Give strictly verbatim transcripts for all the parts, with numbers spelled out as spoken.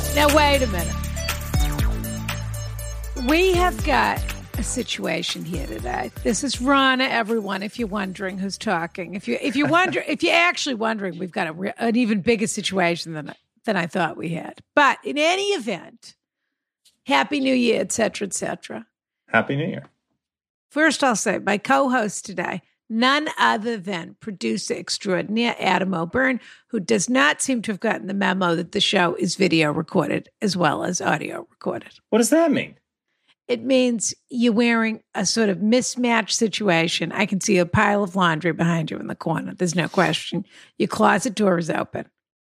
Now, wait a minute. We have got a situation here today. This is Rana, everyone, if you're wondering who's talking. If, you, if, you're, wonder, if you're actually wondering, we've got a, an even bigger situation than, than I thought we had. But in any event, Happy New Year, et cetera, et cetera. Happy New Year. First, I'll say my co-host today, none other than producer extraordinaire Adam O'Byrne, who does not seem to have gotten the memo that the show is video recorded as well as audio recorded. What does that mean? It means you're wearing a sort of mismatched situation. I can see a pile of laundry behind you in the corner. There's no question. Your closet door is open.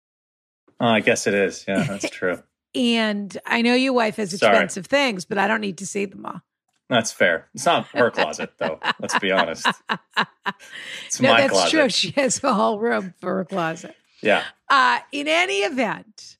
Oh, I guess it is. Yeah, that's true. And I know your wife has expensive Sorry. things, but I don't need to see them all. That's fair. It's not her closet, though. Let's be honest. It's no, my that's closet. true. She has a whole room for her closet. Yeah. Uh, in any event,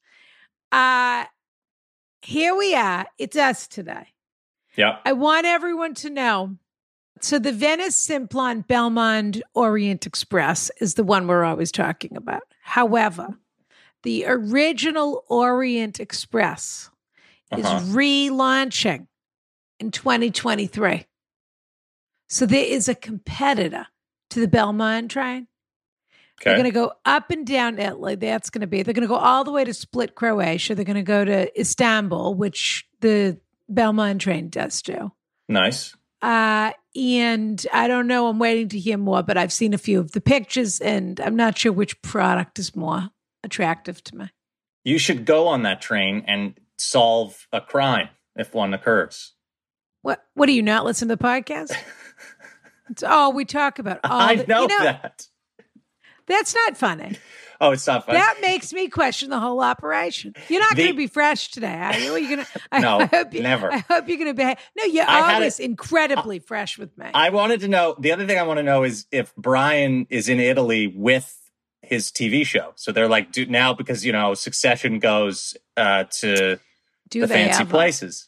uh, here we are. It's us today. Yeah. I want everyone to know. So the Venice Simplon Belmond Orient Express is the one we're always talking about. However, the original Orient Express uh-huh. is relaunching in twenty twenty-three. So there is a competitor to the Belmond train. Okay. They're going to go up and down Italy. That's going to be, they're going to go all the way to Split, Croatia. They're going to go to Istanbul, which the Belmond train does do. Nice. Uh, and I don't know, I'm waiting to hear more, but I've seen a few of the pictures and I'm not sure which product is more attractive to me. You should go on that train and solve a crime if one occurs. What? What do you not listen to the podcast? It's all we talk about. All I the, know, you know that. That's not funny. Oh, it's not funny. That makes me question the whole operation. You're not going to be fresh today, are you? Are you going to? No, I hope you, never. I hope you're going to be. No, you're I always incredibly uh, fresh with me. I wanted to know. The other thing I want to know is if Brian is in Italy with his T V show. So they're like, do, now because, you know, Succession goes uh, to do the they fancy places.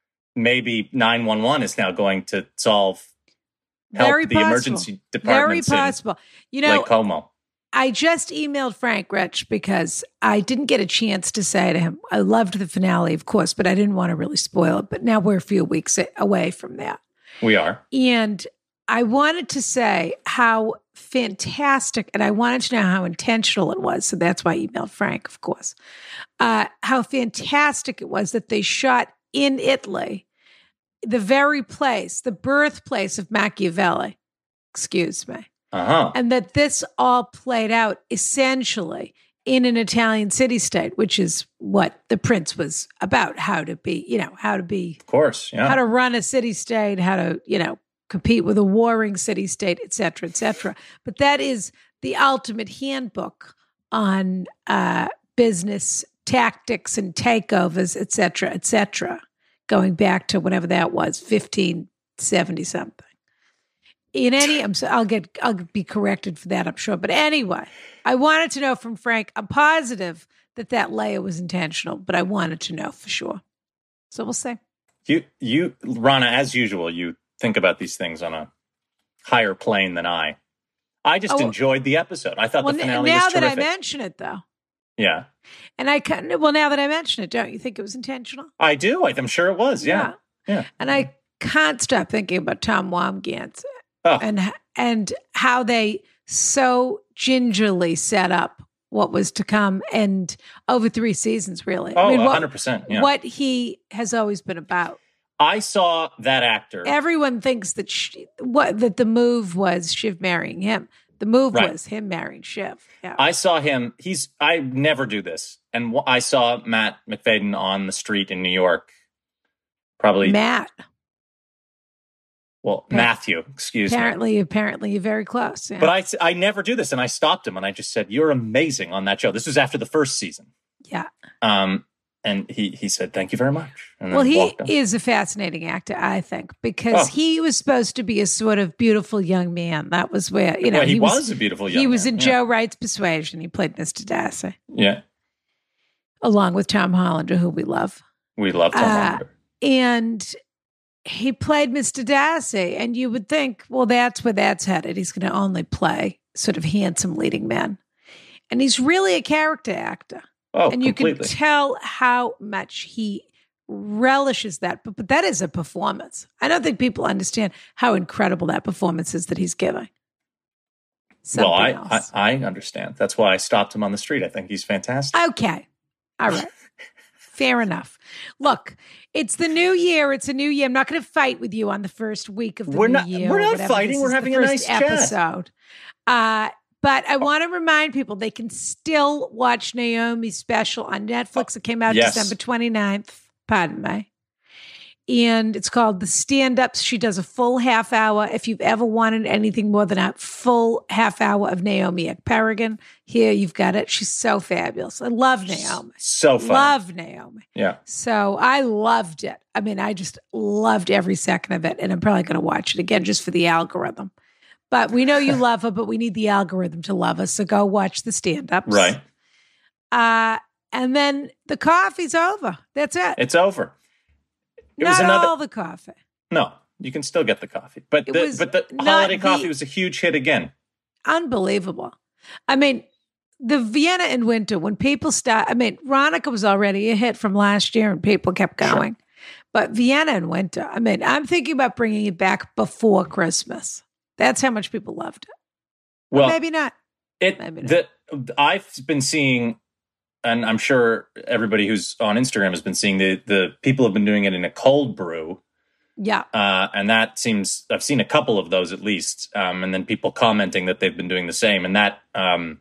Maybe nine one one is now going to solve, help Very the possible. emergency departments. Very possible. You know, Lake Como. I just emailed Frank Rich because I didn't get a chance to say to him, I loved the finale, of course, but I didn't want to really spoil it. But now we're a few weeks away from that. We are. And I wanted to say how fantastic, and I wanted to know how intentional it was. So that's why I emailed Frank, of course. Uh, how fantastic it was that they shot in Italy, the very place, the birthplace of Machiavelli, excuse me. Uh-huh. And that this all played out essentially in an Italian city-state, which is what The Prince was about, how to be, you know, how to be, of course, yeah. how to run a city-state, how to, you know, compete with a warring city-state, et cetera, et cetera. But that is the ultimate handbook on uh, business tactics and takeovers, et cetera, et cetera, going back to whenever that was, fifteen seventy something. In any, I'm so, I'll get, I'll be corrected for that, I'm sure. But anyway, I wanted to know from Frank. I'm positive that that layer was intentional, but I wanted to know for sure. So we'll see. You, you, Rana, as usual, you think about these things on a higher plane than I. I just oh, enjoyed the episode. I thought well, the finale now was terrific. Now that I mention it, though. Yeah. And I couldn't, well, now that I mention it, don't you think it was intentional? I do. I'm sure it was. Yeah. Yeah. yeah. And I can't stop thinking about Tom Wambgans. Oh. And and how they so gingerly set up what was to come, and over three seasons, really. Oh, I mean, what, one hundred percent. Yeah. What he has always been about. I saw that actor. Everyone thinks that she, what that the move was Shiv marrying him. The move right. was him marrying Shiv. Yeah. I saw him. He's. I never do this, and I saw Matt McFadden on the street in New York. Probably Matt. Well, Matthew, excuse apparently, me. Apparently, you're very close. Yeah. But I, I never do this, and I stopped him, and I just said, "You're amazing on that show." This was after the first season. Yeah. Um, and he he said, "Thank you very much." And well, he is a fascinating actor, I think, because oh. he was supposed to be a sort of beautiful young man. That was where you know well, he, he was, was a beautiful young. He was man. in yeah. Joe Wright's Persuasion. He played Mister Darcy. Yeah. Along with Tom Hollander, who we love. We love Tom uh, Hollander. And he played Mister Darcy, and you would think, well, that's where that's headed. He's going to only play sort of handsome leading men. And he's really a character actor. Oh, and you completely. can tell how much he relishes that. But, but that is a performance. I don't think people understand how incredible that performance is that he's giving. Something well, I, else. I I understand. That's why I stopped him on the street. I think he's fantastic. Okay. All right. Fair enough. Look, it's the new year. It's a new year. I'm not going to fight with you on the first week of the we're new not, year. We're or not whatever. fighting. This We're is having the a first nice chat. episode. Uh, but I want to remind people they can still watch Naomi's special on Netflix. It came out Yes. December twenty-ninth. Pardon me. And it's called The Stand-Ups. She does a full half hour. If you've ever wanted anything more than a full half hour of Naomi Ekperigin, here you've got it. She's so fabulous. I love Naomi. So fun. Love Naomi. Yeah. So I loved it. I mean, I just loved every second of it. And I'm probably going to watch it again just for the algorithm. But we know you love her, but we need the algorithm to love us. So go watch the stand-ups. Right. Uh, and then the coffee's over. That's it. It's over. It Not was another, all the coffee. No, you can still get the coffee. But It the, was but the not holiday the- coffee was a huge hit again. Unbelievable. I mean, the Vienna in winter, when people start, I mean, Ronica was already a hit from last year and people kept going. Sure. But Vienna in winter, I mean, I'm thinking about bringing it back before Christmas. That's how much people loved it. Well, or maybe not. It, maybe not. The, I've been seeing, and I'm sure everybody who's on Instagram has been seeing, the, the people have been doing it in a cold brew. Yeah. Uh, and that seems, I've seen a couple of those at least. Um, and then people commenting that they've been doing the same. And that, um,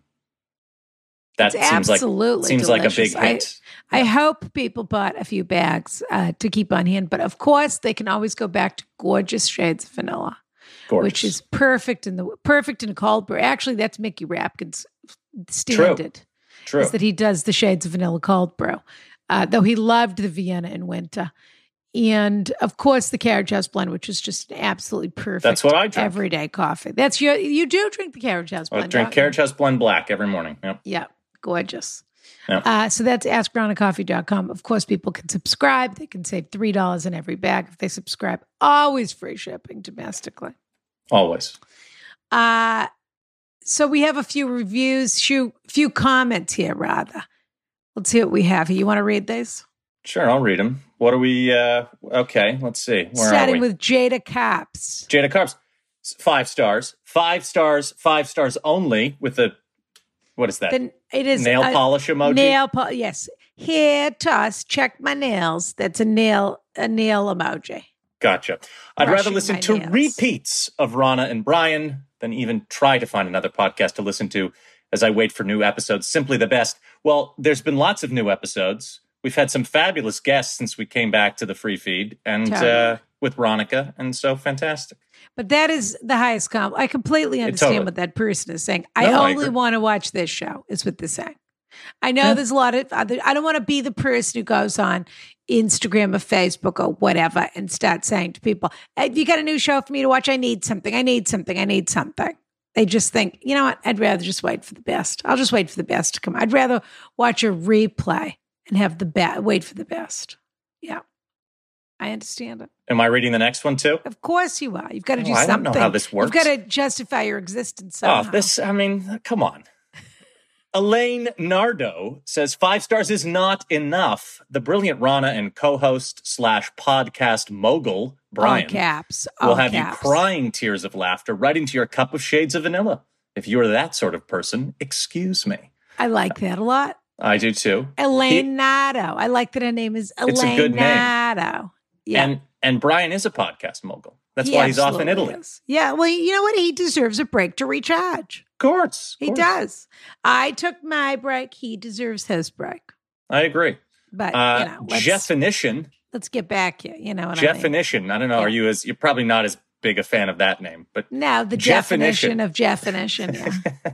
that it's seems absolutely like, seems delicious. like a big hit. I, yeah. I hope people bought a few bags uh, to keep on hand. But of course, they can always go back to gorgeous shades of vanilla, gorgeous. Which is perfect in the perfect in a cold brew. Actually, that's Mickey Rapkin's standard. True. True. Is that he does the shades of vanilla cold brew, uh, though he loved the Vienna in winter. And of course, the Carriage House blend, which is just an absolutely perfect That's what I drink. everyday coffee. That's your, you do drink the Carriage House blend. I drink Carriage House blend black every morning. Yep. Yeah. Gorgeous. Yep. Uh, so that's ask rana coffee dot com. Of course, people can subscribe. They can save three dollars in every bag if they subscribe. Always free shipping domestically. Always. Uh, so we have a few reviews, few, few comments here, rather. Let's see what we have here. You want to read these? Sure, I'll read them. What are we? Uh, okay, let's see. Where Starting are we? with Jada Caps. Jada Caps, five stars, five stars, five stars only. With a what is that? Then it is nail a polish emoji. Nail polish. Yes. Here, toss. Check my nails. That's a nail. A nail emoji. Gotcha. I'd Brushing rather listen my to nails. repeats of Rana and Brian than even try to find another podcast to listen to as I wait for new episodes. Simply the best. Well, there's been lots of new episodes. We've had some fabulous guests since we came back to the free feed and Totally. uh, with Ronica, and so fantastic. But that is the highest compliment. I completely understand totally. what that person is saying. I No, I only agree. want to watch this show, is what they're saying. I know Yeah. there's a lot of other, I don't want to be the person who goes on Instagram or Facebook or whatever and start saying to people, "Have you got a new show for me to watch? I need something. I need something. I need something." They just think, you know what? I'd rather just wait for the best. I'll just wait for the best to come. I'd rather watch a replay and have the best, wait for the best. Yeah. I understand it. Am I reading the next one too? Of course you are. You've got to Oh, do I don't something. know how this works. You've got to justify your existence somehow. Oh, this, I mean, come on. Elaine Nardo says five stars is not enough. The brilliant Rana and co-host slash podcast mogul, Brian, All caps. will All have caps. you crying tears of laughter right into your cup of shades of vanilla. If you're that sort of person, excuse me. I like that a lot. I do too. Elaine Nardo. I like that her name is Elaine It's a good name. Nardo. Yeah. And and Brian is a podcast mogul. That's He why he's off in absolutely Italy. is. Yeah. Well, you know what? He deserves a break to recharge. Of course. of He course. does. I took my break. He deserves his break. I agree. But, Uh, you know, let's, Definition. let's get back here. You know what I mean? Definition. I don't know. Yeah. Are you as, you're probably not as big a fan of that name, but No, the Definition. definition of definition. Yeah.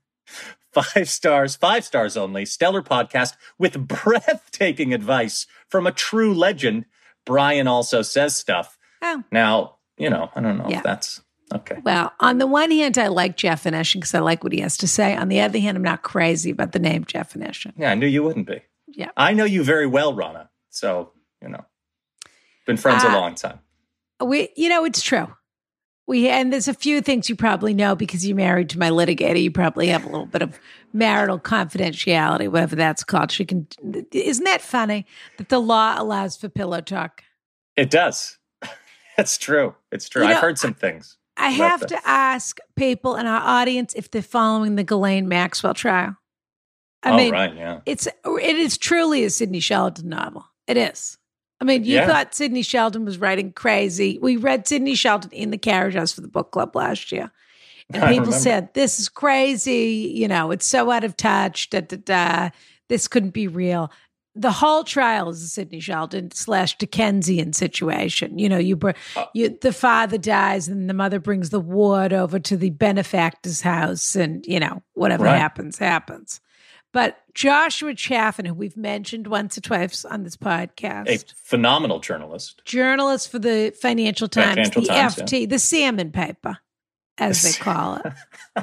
five stars, five stars only. Stellar podcast with breathtaking advice from a true legend. Brian also says stuff. Oh. Now, you know, I don't know Yeah. if that's okay. Well, on the one hand, I like definition because I like what he has to say. On the other hand, I'm not crazy about the name definition. Yeah, I knew you wouldn't be. Yeah. I know you very well, Rana. So, you know, been friends Uh, a long time. We, you know, it's true. We and there's a few things you probably know because you're married to my litigator. You probably have a little bit of marital confidentiality, whatever that's called. She can. Isn't that funny that the law allows for pillow talk? It does. It's true. It's true. You know, I've heard some things. I have this. to ask people in our audience if they're following the Ghislaine Maxwell trial. I oh, mean, right, yeah. It's it is truly a Sidney Sheldon novel. It is. I mean, you yeah. thought Sidney Sheldon was writing crazy. We read Sidney Sheldon in the Carriage House for the book club last year. And I people remember. said, this is crazy. You know, it's so out of touch. Da, da, da. This couldn't be real. The whole trial is a Sidney Sheldon slash Dickensian situation. You know, you, br- oh. you the father dies and the mother brings the ward over to the benefactor's house and, you know, whatever right. happens, happens. But Joshua Chaffin, who we've mentioned once or twice on this podcast. A phenomenal journalist. Journalist for the Financial Times, Financial the Times, F T, yeah. the salmon paper, as they call it,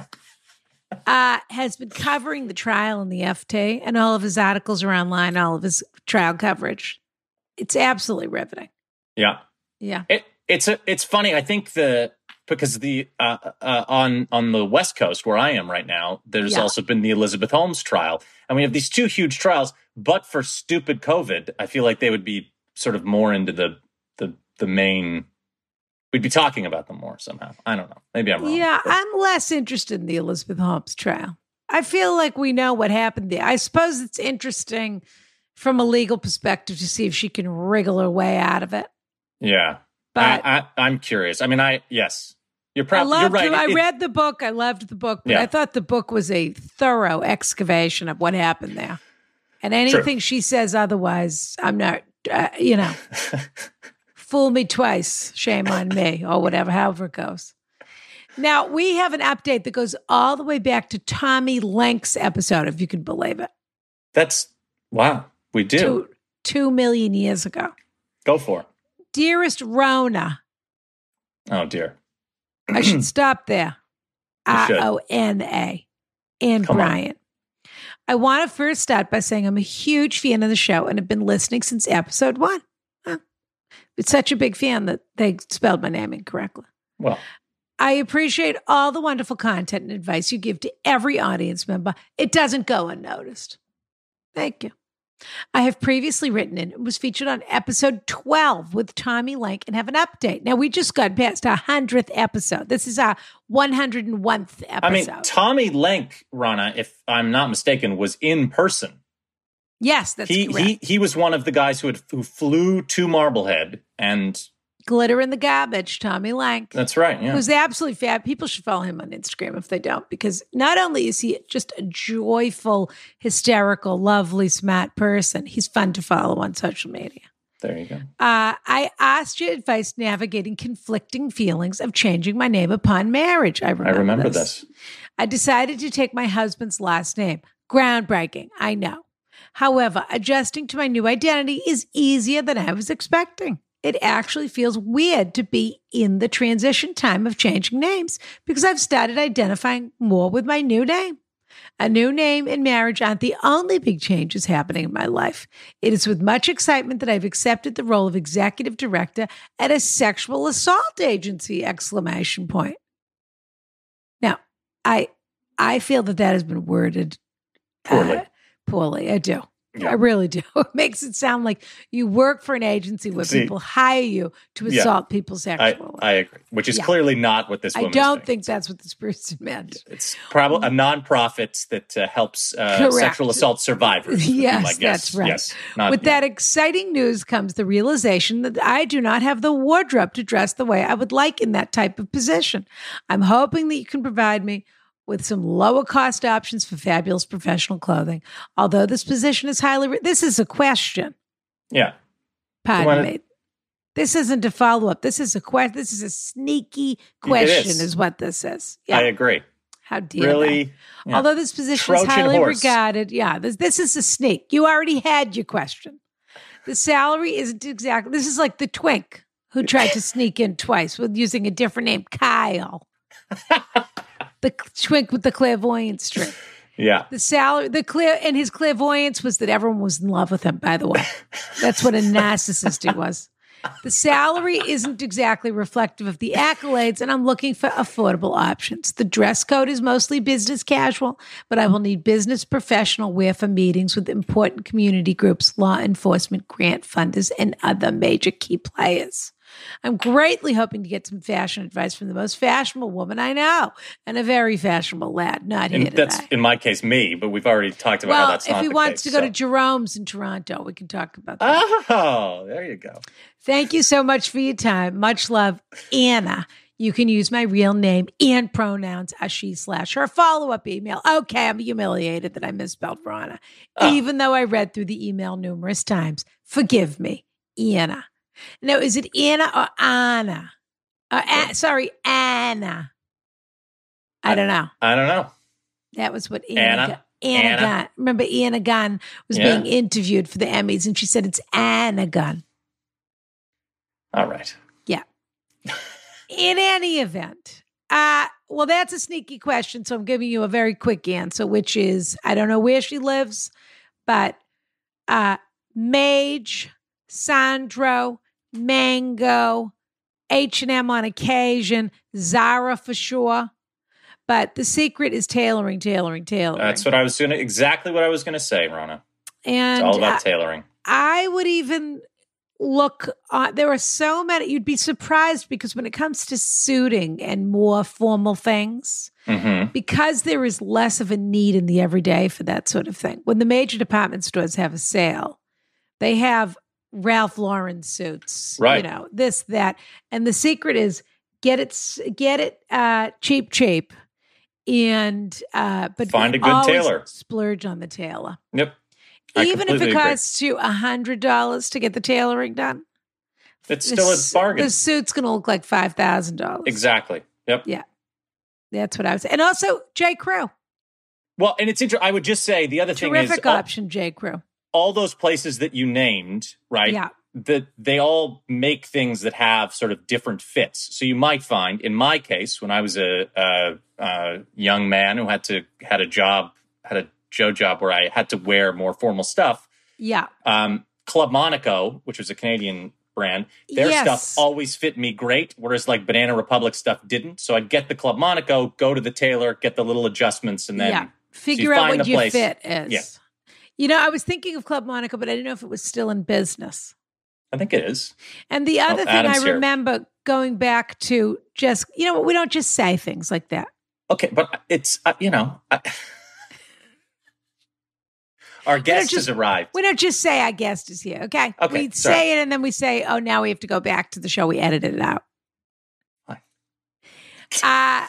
uh, has been covering the trial in the F T, and all of his articles are online, all of his trial coverage. It's absolutely riveting. Yeah. Yeah. It, it's a, it's funny. I think the because the uh, uh, on on the West Coast where I am right now, there's yeah. also been the Elizabeth Holmes trial, and we have these two huge trials. But for stupid COVID, I feel like they would be sort of more into the the the main. We'd be talking about them more somehow. I don't know. Maybe I'm wrong. Yeah, but. I'm less interested in the Elizabeth Holmes trial. I feel like we know what happened there. I suppose it's interesting from a legal perspective to see if she can wriggle her way out of it. Yeah. But I, I, I'm curious. I mean, I yes, you're probably I you're loved right. it. I It- read the book. I loved the book, but Yeah. I thought the book was a thorough excavation of what happened there. And anything she says otherwise, I'm not. Uh, you know, fool me twice, shame on me, or whatever. However it goes. Now we have an update that goes all the way back to Tommy Lenk's episode, if you can believe it. That's wow. We do Two, two million years ago. go for it. Dearest Rona. Oh dear. I should stop there. You R should. O N A. And Come on. Brian. I want to first start by saying I'm a huge fan of the show and have been listening since episode one. Huh. It's such a big fan that they spelled my name incorrectly. Well, I appreciate all the wonderful content and advice you give to every audience member. It doesn't go unnoticed. Thank you. I have previously written in and was featured on episode twelve with Tommy Lenk and have an update. Now, we just got past our hundredth episode. This is our one hundred one episode. I mean, Tommy Lenk, Rana, if I'm not mistaken, was in person. Yes, that's he, correct. He he was one of the guys who had, who flew to Marblehead, and Glitter in the Garbage, Tommy Lenk. that's right. Yeah, Who's absolutely fab. People should follow him on Instagram if they don't, because not only is he just a joyful, hysterical, lovely, smart person, he's fun to follow on social media. there you go. Uh, I asked your advice navigating conflicting feelings of changing my name upon marriage. I remember, I remember this. this. I decided to take my husband's last name. Groundbreaking, I know. However, adjusting to my new identity is easier than I was expecting. It actually feels weird to be in the transition time of changing names because I've started identifying more with my new name. A new name and marriage aren't the only big changes happening in my life. It is with much excitement that I've accepted the role of executive director at a sexual assault agency, exclamation point. Now, I I feel that that has been worded Poorly. Uh, poorly, I do. Yeah. I really do. It makes it sound like you work for an agency where See, people hire you to yeah, assault people I, sexually. I agree, which is Yeah. clearly not what this I woman don't is think that's what this person meant. It's probably a nonprofit that uh, helps uh, Correct. sexual assault survivors. would be Yes, my guess. that's right. Yes, not, With yeah. that exciting news comes the realization that I do not have the wardrobe to dress the way I would like in that type of position. I'm hoping that you can provide me with some lower cost options for fabulous professional clothing. Although this position is highly, re- this is a question. Yeah. Pardon wanna- me. This isn't a follow up. This is a question. This is a sneaky question, is. is. what this is. Yeah. I agree. How dare Really? they? Yeah. Although this position Trojan is highly horse. regarded. Yeah, this, this is a sneak. You already had your question. The salary isn't exactly, this is like the twink who tried to sneak in twice with using a different name, Kyle. The twink with the clairvoyance trick. Yeah. The salary, the clear, and his clairvoyance was that everyone was in love with him, by the way. That's what a narcissist he was. The salary isn't exactly reflective of the accolades, and I'm looking for affordable options. The dress code is mostly business casual, but I will need business professional wear for meetings with important community groups, law enforcement, grant funders, and other major key players. I'm greatly hoping to get some fashion advice from the most fashionable woman I know and a very fashionable lad. Not here And today. that's, in my case, me, but we've already talked about well, how that's not if he the wants case, to go so. to Jerome's in Toronto, we can talk about that. Oh, there you go. Thank you so much for your time. Much love, Anna. You can use my real name and pronouns as she slash her follow-up email. Okay, I'm humiliated that I misspelled Rana, Oh. even though I read through the email numerous times. Forgive me, Anna. No, is it Anna or Anna? Uh, a- sorry, Anna. I don't know. I don't know. That was what Anna Anna? Gunn, Anna, Anna? Gunn. Remember, Anna Gunn was Yeah. being interviewed for the Emmys, and she said it's Anna Gunn. All right. Yeah. In any event, uh, well, that's a sneaky question, so I'm giving you a very quick answer, which is I don't know where she lives, but uh, Mage, Sandro, Mango, H and M on occasion, Zara for sure. But the secret is tailoring, tailoring, tailoring. That's what I was going to, exactly what I was going to say, Rona. and It's all about I, tailoring. I would even look on, there are so many, you'd be surprised because when it comes to suiting and more formal things, Mm-hmm. because there is less of a need in the everyday for that sort of thing. When the major department stores have a sale, they have Ralph Lauren suits, Right. you know, this, that. And the secret is get it, get it uh, cheap, cheap. And, uh, but Find a good always tailor. splurge on the tailor. Yep. I Even if completely it agree. costs you a hundred dollars to get the tailoring done, It's the still a s- bargain. The suit's going to look like five thousand dollars. Exactly. Yep. Yeah. That's what I was. And also, J. Crew. Well, and it's interesting. I would just say the other thing is Terrific all, option, J. Crew. all those places that you named, right? Yeah. That they all make things that have sort of different fits. So you might find, in my case, when I was a, a, a young man who had to had a job, had a Joe job where I had to wear more formal stuff. Yeah. Um, Club Monaco, which was a Canadian brand, their Yes. stuff always fit me great, whereas like Banana Republic stuff didn't. So I'd get the Club Monaco, go to the tailor, get the little adjustments, and then yeah. so Figure you out find what the your place. fit is. Yeah. You know, I was thinking of Club Monaco, but I didn't know if it was still in business. I think it is. And the other Oh, thing Adam's I here. remember going back to just, you know, we don't just say things like that. Okay, but it's, uh, you know, I, our guest just- has arrived. We don't just say our guest is here, okay? Okay, We sorry. say it and then we say, oh, now we have to go back to the show. We edited it out. Fine. Uh,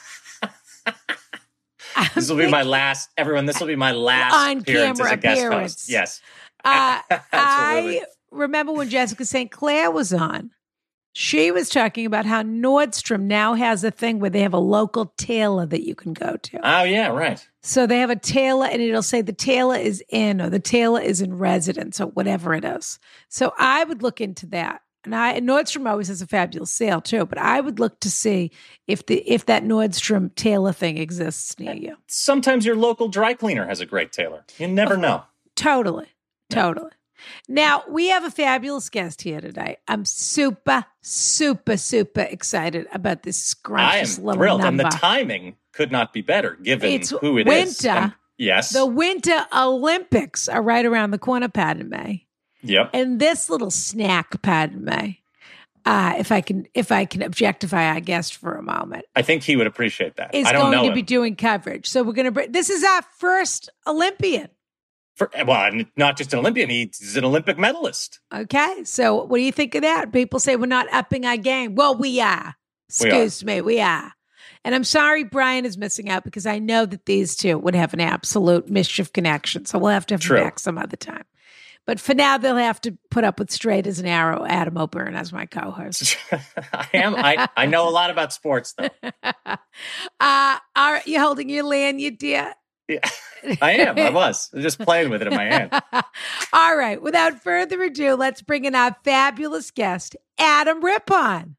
This will be my last, everyone, this will be my last On appearance as camera a guest appearance. host. Yes. Uh, Absolutely. I remember when Jessica Saint Clair was on, she was talking about how Nordstrom now has a thing where they have a local tailor that you can go to. Oh, yeah, right. So they have a tailor and it'll say the tailor is in or the tailor is in residence or whatever it is. So I would look into that. And I and Nordstrom always has a fabulous sale too, but I would look to see if the if that Nordstrom tailor thing exists near you. Sometimes your local dry cleaner has a great tailor. You never know. Totally. Totally. Now, we have a fabulous guest here today. I'm super, super, super excited about this I am scrumptious little thrilled, and number. the timing could not be better given It's who it is. winter. And- yes. The Winter Olympics are right around the corner, Padme. Yep. And this little snack, Padme, uh, if I can if I can objectify our guest for a moment, I think he would appreciate that. is I don't going know to him. be doing coverage. So we're going to bring, this is our first Olympian. For, well, and not just an Olympian, he's an Olympic medalist. Okay. So what do you think of that? People say we're not upping our game. Well, we are. We are. Excuse me. We are. And I'm sorry Brian is missing out because I know that these two would have an absolute mischief connection. So we'll have to have True. them back some other time. But for now, they'll have to put up with straight as an arrow Adam O'Byrne as my co-host. I am. I, I know a lot about sports, though. uh, are you holding your lanyard, dear? Yeah, I am. I was I was just playing with it in my hand. All right. Without further ado, let's bring in our fabulous guest, Adam Rippon.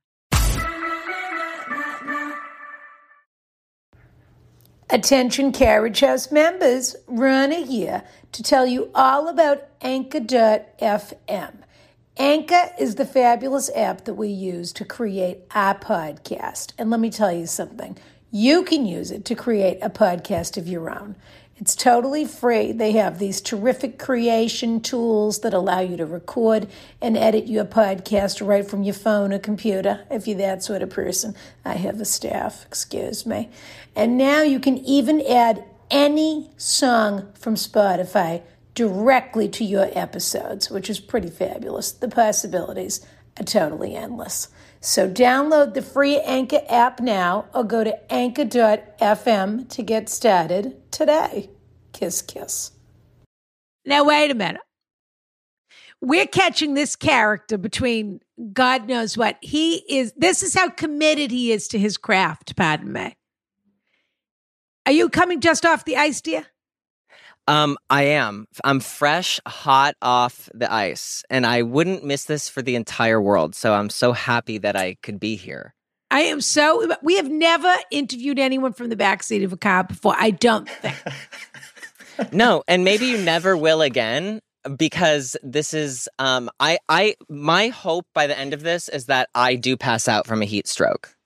Attention Carriage House members, Rana here to tell you all about Anchor dot f m. Anchor is the fabulous app that we use to create our podcast. And let me tell you something. You can use it to create a podcast of your own. It's totally free. They have these terrific creation tools that allow you to record and edit your podcast right from your phone or computer, if you're that sort of person. I have a staff, excuse me. And now you can even add any song from Spotify directly to your episodes, which is pretty fabulous. The possibilities are totally endless. So download the free Anchor app now or go to anchor dot f m to get started today. Kiss, kiss. Now, wait a minute. We're catching this character between God knows what. He is, this is how committed he is to his craft, pardon me. Are you coming just off the ice, dear? Um, I am. I'm fresh, hot off the ice, and I wouldn't miss this for the entire world. So I'm so happy that I could be here. I am so. We have never interviewed anyone from the backseat of a car before. I don't think. No, and maybe you never will again, because this is. Um, I, I, my hope by the end of this is that I do pass out from a heat stroke.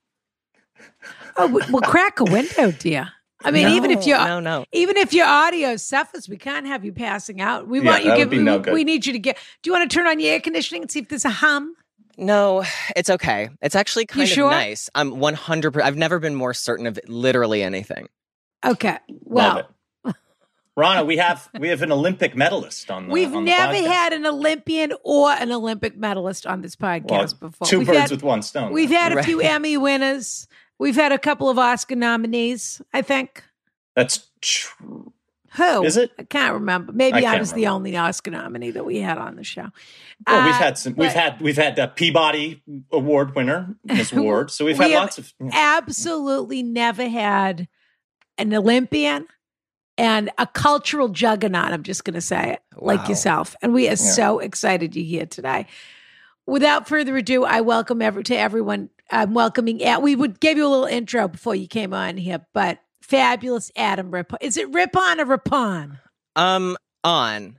Oh, well, crack a window, dear. I mean, no, even if your no, no. even if your audio suffers, we can't have you passing out. We Yeah, want you that to would be give. no we, good. we need you to get. Do you want to turn on your air conditioning and see if there's a hum? No, it's okay. It's actually kind You of sure? nice. I'm one hundred percent. I've never been more certain of literally anything. Okay. Well, Love it. Rana, we have we have an Olympic medalist on the we've on the never podcast. had an Olympian or an Olympic medalist on this podcast Well, before. Two we've birds had, with one stone. We've had a Right. few Emmy winners. We've had a couple of Oscar nominees. I think. That's true. Who Is it? I can't remember. Maybe I I, can't was the remember. only Oscar nominee that we had on the show. Well, we've Uh, had some. We've but- had we've had a Peabody Award winner, Miss Ward. So we've We had have lots of. yeah. absolutely never had an Olympian and a cultural juggernaut. I'm just going to say it, like Wow. yourself. And we are so excited you're here today. Without further ado, I welcome every, to everyone. I'm welcoming. We would give you a little intro before you came on here, but fabulous Adam Rippon. Is it Rippon or Rippon? Um, on.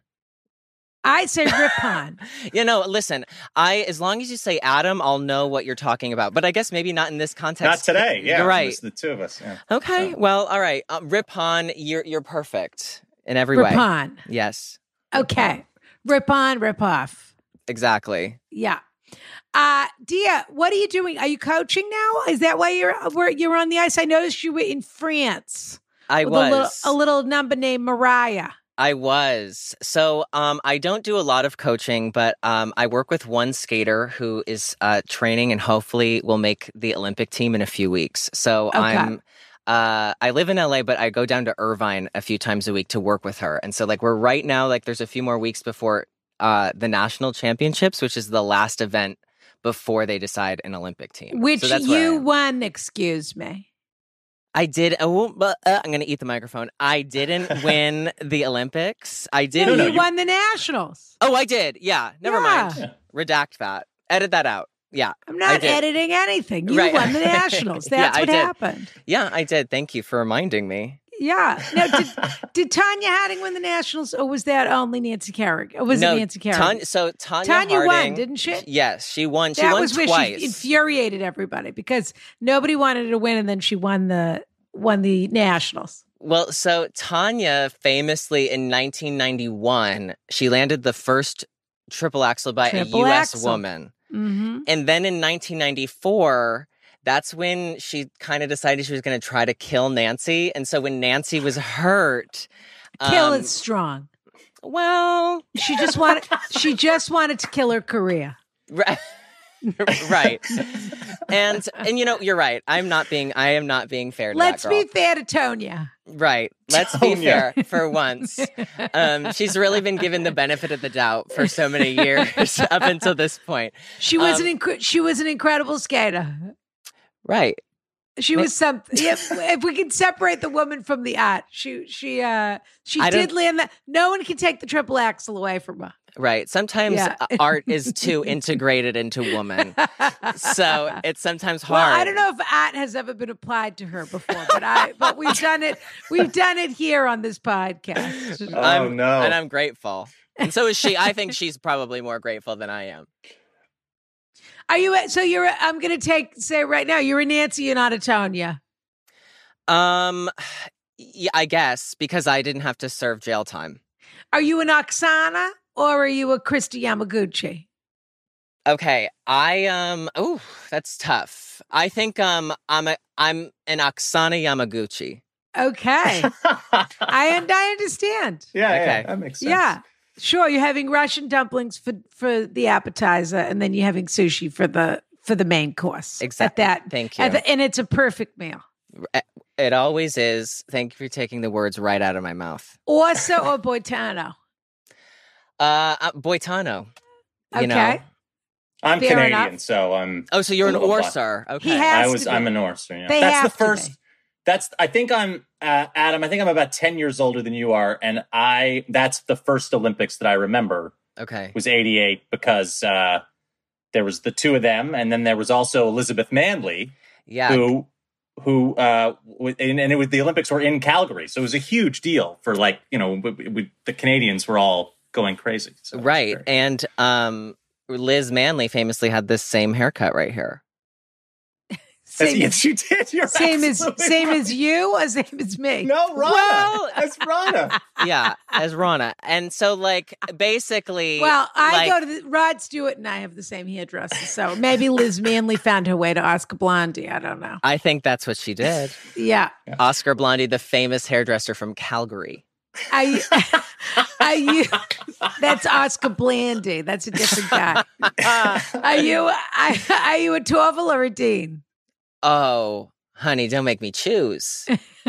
I say Rippon. You know, listen, I as long as you say Adam, I'll know what you're talking about. But I guess maybe not in this context. Not today. Yeah, You're right. It's the two of us. Yeah. Okay. So- Well, all right. Um, Rippon, you're you're perfect in every way. Rippon. Yes, Okay. Rippon, rip off. exactly. Yeah. Uh, Dia, what are you doing? Are you coaching now? Is that why you're where you're on the ice? I noticed you were in France I with was. a little, a little number named Mariah. I was. So um, I don't do a lot of coaching, but um, I work with one skater who is uh, training and hopefully will make the Olympic team in a few weeks. So Okay. I'm. Uh, I live in L A, but I go down to Irvine a few times a week to work with her. And so, like, we're right now, like, there's a few more weeks before uh, the national championships, which is the last event before they decide an Olympic team. Which so that's where I you am. won, excuse me. I did. Oh, but uh, I'm going to eat the microphone. I didn't win the Olympics. I did. No, no, you you- won the nationals. Oh, I did. Yeah. Never Yeah. mind. Yeah. Redact that. Edit that out. Yeah. I'm I not did. editing anything. You Right. won the nationals. Yeah, That's I what did. happened. Yeah, I did. Thank you for reminding me. Yeah. Now, did, did Tanya Harding win the nationals, or was that only Nancy Kerrigan? Or was no, it Nancy Kerrigan? Tanya, so Tanya, Tanya won, Harding, didn't she? Yes, she won. She that won was where twice. she infuriated everybody because nobody wanted her to win, and then she won the won the nationals. Well, so Tanya famously in nineteen ninety-one, she landed the first triple axel by Triple a U S axel. woman. Mm-hmm. And then in nineteen ninety-four, that's when she kind of decided she was going to try to kill Nancy. And so when Nancy was hurt, Kill um, it strong. well, She just wanted. She just wanted to kill her career. right. right. And and you know, you're right. I'm not being I am not being fair to Let's that girl. be fair to Tonya. Right. Let's be Tonya. fair for once. Um, she's really been given the benefit of the doubt for so many years up until this point. She was Um, an inc- she was an incredible skater. Right. She was something. If, if we can separate the woman from the art, she she uh she I did don't- land that. No one can take the triple axel away from her. Right. Sometimes Yeah. uh, art is too integrated into woman. So it's sometimes hard. Well, I don't know if art has ever been applied to her before, but I but we've done it. We've done it here on this podcast. Oh, I'm, no. And I'm grateful. And so is she. I think she's probably more grateful than I am. Are you? So you're. I'm going to take say right now. You're a Nancy. You're not a Tonya. Um, yeah, I guess because I didn't have to serve jail time. Are you an Oksana or are you a Krista Yamaguchi? Okay, I um. Oh, that's tough. I think um. I'm a. I'm an Oksana Yamaguchi. Okay, I and I understand. Yeah, Okay. yeah, that makes sense. Yeah, sure. You're having Russian dumplings for for the appetizer, and then you're having sushi for the for the main course. Exactly. At that, Thank you. at the, and it's a perfect meal. It always is. Thank you for taking the words right out of my mouth. Orsa or Boitano? Uh, uh Boitano. You Okay. know. I'm Fair Canadian, enough. so I'm. Oh, so you're a an little Orsar. Okay. He has I was. to be. I'm an Orser. Yeah. They That's have the to first. be. That's. I think I'm uh, Adam. I think I'm about ten years older than you are, and I. That's the first Olympics that I remember. Okay. Was eighty-eight because uh, there was the two of them, and then there was also Elizabeth Manley, Yeah. who, who, uh, w- and, and it was the Olympics were in Calgary, so it was a huge deal for like you know we, we, the Canadians were all going crazy. So it's Right. very- And um, Liz Manley famously had this same haircut right here. That's- Same, yes, you did. You're same as absolutely same right. as you or same as me? No, Rana. Well- That's Rana. Yeah, as Rana. And so, like, basically. Well, I like, go to the, Rod Stewart and I have the same hairdresser, so maybe Liz Manley found her way to Oscar Blondie. I don't know. I think that's what she did. Yeah, Oscar Blondie, the famous hairdresser from Calgary. are you? Are you? That's Oscar Blandy. That's a different guy. Are you? I, are you a Torval or a Dean? Oh, honey, don't make me choose.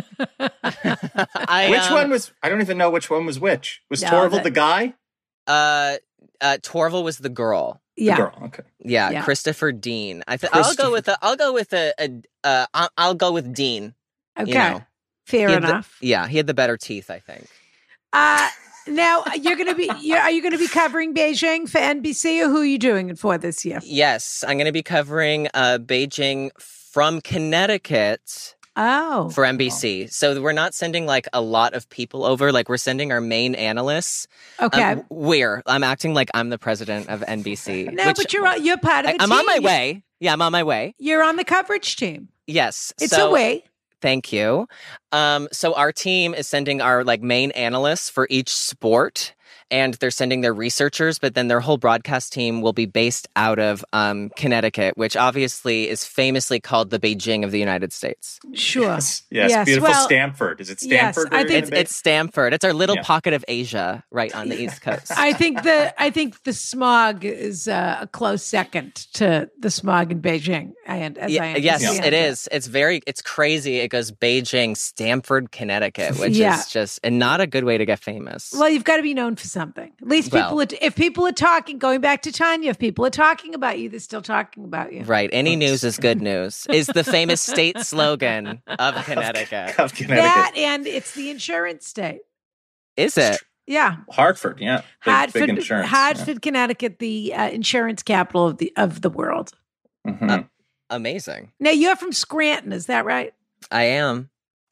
I, Which um, one was? I don't even know which one was which. Was No, Torvald that- the guy? Uh, uh, Torval was the girl. Yeah. The girl. Okay. Yeah, Yeah. Christopher Dean. I th- I'll go Christopher- with a. I'll go with a. a uh, I'll, I'll go with Dean. Okay. You know. Fair He had the- enough. yeah, he had the better teeth, I think. Uh, now you're going to be. You're, are you going to be covering Beijing for N B C, or who are you doing it for this year? Yes, I'm going to be covering uh, Beijing from Connecticut Oh, for N B C. So we're not sending like a lot of people over. Like we're sending our main analysts. okay. Um, we're. I'm acting like I'm the president of N B C. no, which- but you're you're part of I, the I'm team. on my You- way. Yeah, I'm on my way. You're on the coverage team. Yes. It's so, a way. Thank you. Um, so our team is sending our like main analysts for each sport, and they're sending their researchers, but then their whole broadcast team will be based out of um, Connecticut, which obviously is famously called the Beijing of the United States. Sure. Yes. Yes. Yes, Beautiful well, Stanford. Is it yes, Stanford? I where think you're It's, gonna be? it's Stanford. It's our little Yeah. pocket of Asia right on the East Coast. I think the I think the smog is uh, a close second to the smog in Beijing. And as I Yeah, yes, understand it is. It's very, it's crazy. It goes Beijing, Stanford, Connecticut, which Yeah. is just and not a good way to get famous. Well, you've got to be known for something. At least people, Well. are, if people are talking, going back to Tanya, if people are talking about you, they're still talking about you. Right. Any news is good news is the famous state slogan of Connecticut. Of Connecticut. That and it's the insurance state. Is it? Yeah, Hartford. Yeah. Big, Hartford, big insurance. Hartford, Connecticut, the uh, insurance capital of the of the world. Yeah. Mhm. Uh, Amazing. Now you're from Scranton, is that right? I am.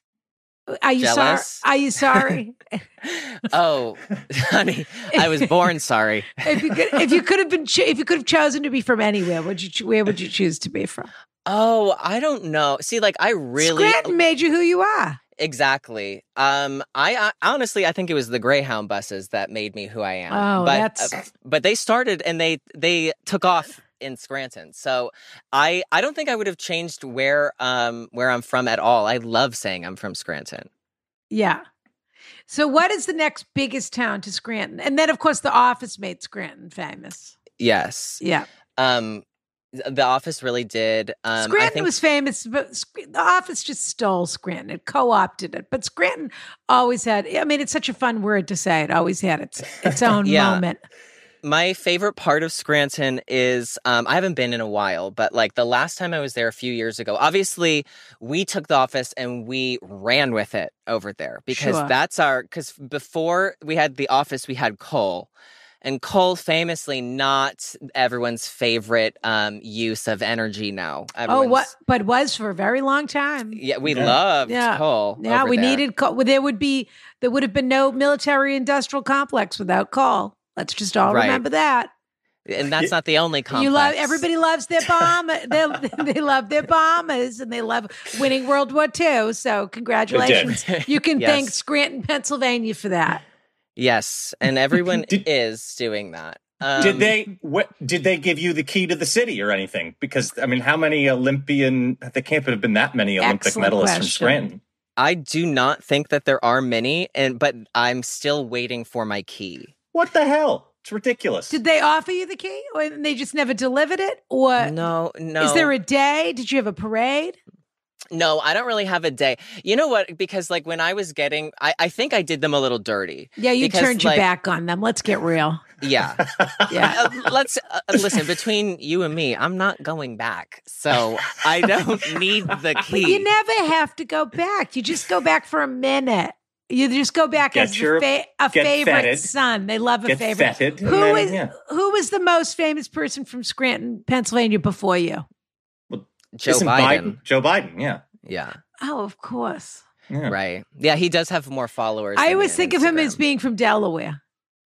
Are you Jealous? sorry? Are you sorry? Oh, honey, I was born sorry. if you could, if you could have been, cho- if you could have chosen to be from anywhere, would you? cho- Where would you choose to be from? Oh, I don't know. See, like I really Scranton made you who you are. exactly. Um, I, I honestly, I think it was the Greyhound buses that made me who I am. Oh, but, that's- uh, but they started and they they took off in Scranton. So I I don't think I would have changed where um where I'm from at all. I love saying I'm from Scranton. Yeah. So, what is the next biggest town to Scranton? And then, of course, The Office made Scranton famous. Yes. Yeah, Um, th- The Office really did. Um, I Scranton think, was famous, but Sc- The Office just stole Scranton. It co-opted it, but Scranton always had. I mean, it's such a fun word to say. It always had its its own Yeah. moment. my favorite part of Scranton is um, I haven't been in a while, but like the last time I was there a few years ago, obviously we took The Office and we ran with it over there because Sure. that's our, because before we had The Office, we had Cole. And Cole famously not everyone's favorite um, use of energy now. Oh, Everyone's- what? But was for a very long time. Yeah, we Yeah. loved Yeah. Cole. Yeah, over we there. needed coal. Well, there would be there would have been no military industrial complex without coal. Let's just all Right. remember that. And that's not the only complex. You love everybody loves their bomb. they they love their bombers and they love winning World War Two. So congratulations. You can Yes. thank Scranton, Pennsylvania for that. Yes, and everyone Did- is doing that. Um, Did they what did they give you the key to the city or anything? Because I mean, how many Olympian there can't have been that many Olympic Excellent medalists question. from Scranton. I do not think that there are many, and but I'm still waiting for my key. What the hell? It's ridiculous. Did they offer you the key, or they just never delivered it? Or No, no. is there a day? Did you have a parade? No, I don't really have a day. You know what? Because like when I was getting, I, I think I did them a little dirty. Yeah, you Because, turned your like- back on them. Let's get real. Yeah. Yeah. Uh, let's uh, listen. Between you and me, I'm not going back, so I don't need the But key. you never have to go back. You just go back for a minute. You just go back Get as the your- fa- a get favorite fetted. son. They love a Get favorite. fetted, and Who then, is yeah. who was the most famous person from Scranton, Pennsylvania before you? Joe Isn't Biden. Joe Biden, yeah. Yeah. Oh, of course. yeah. Right. Yeah, he does have more followers. I than me always on think of him as Instagram. being from Delaware.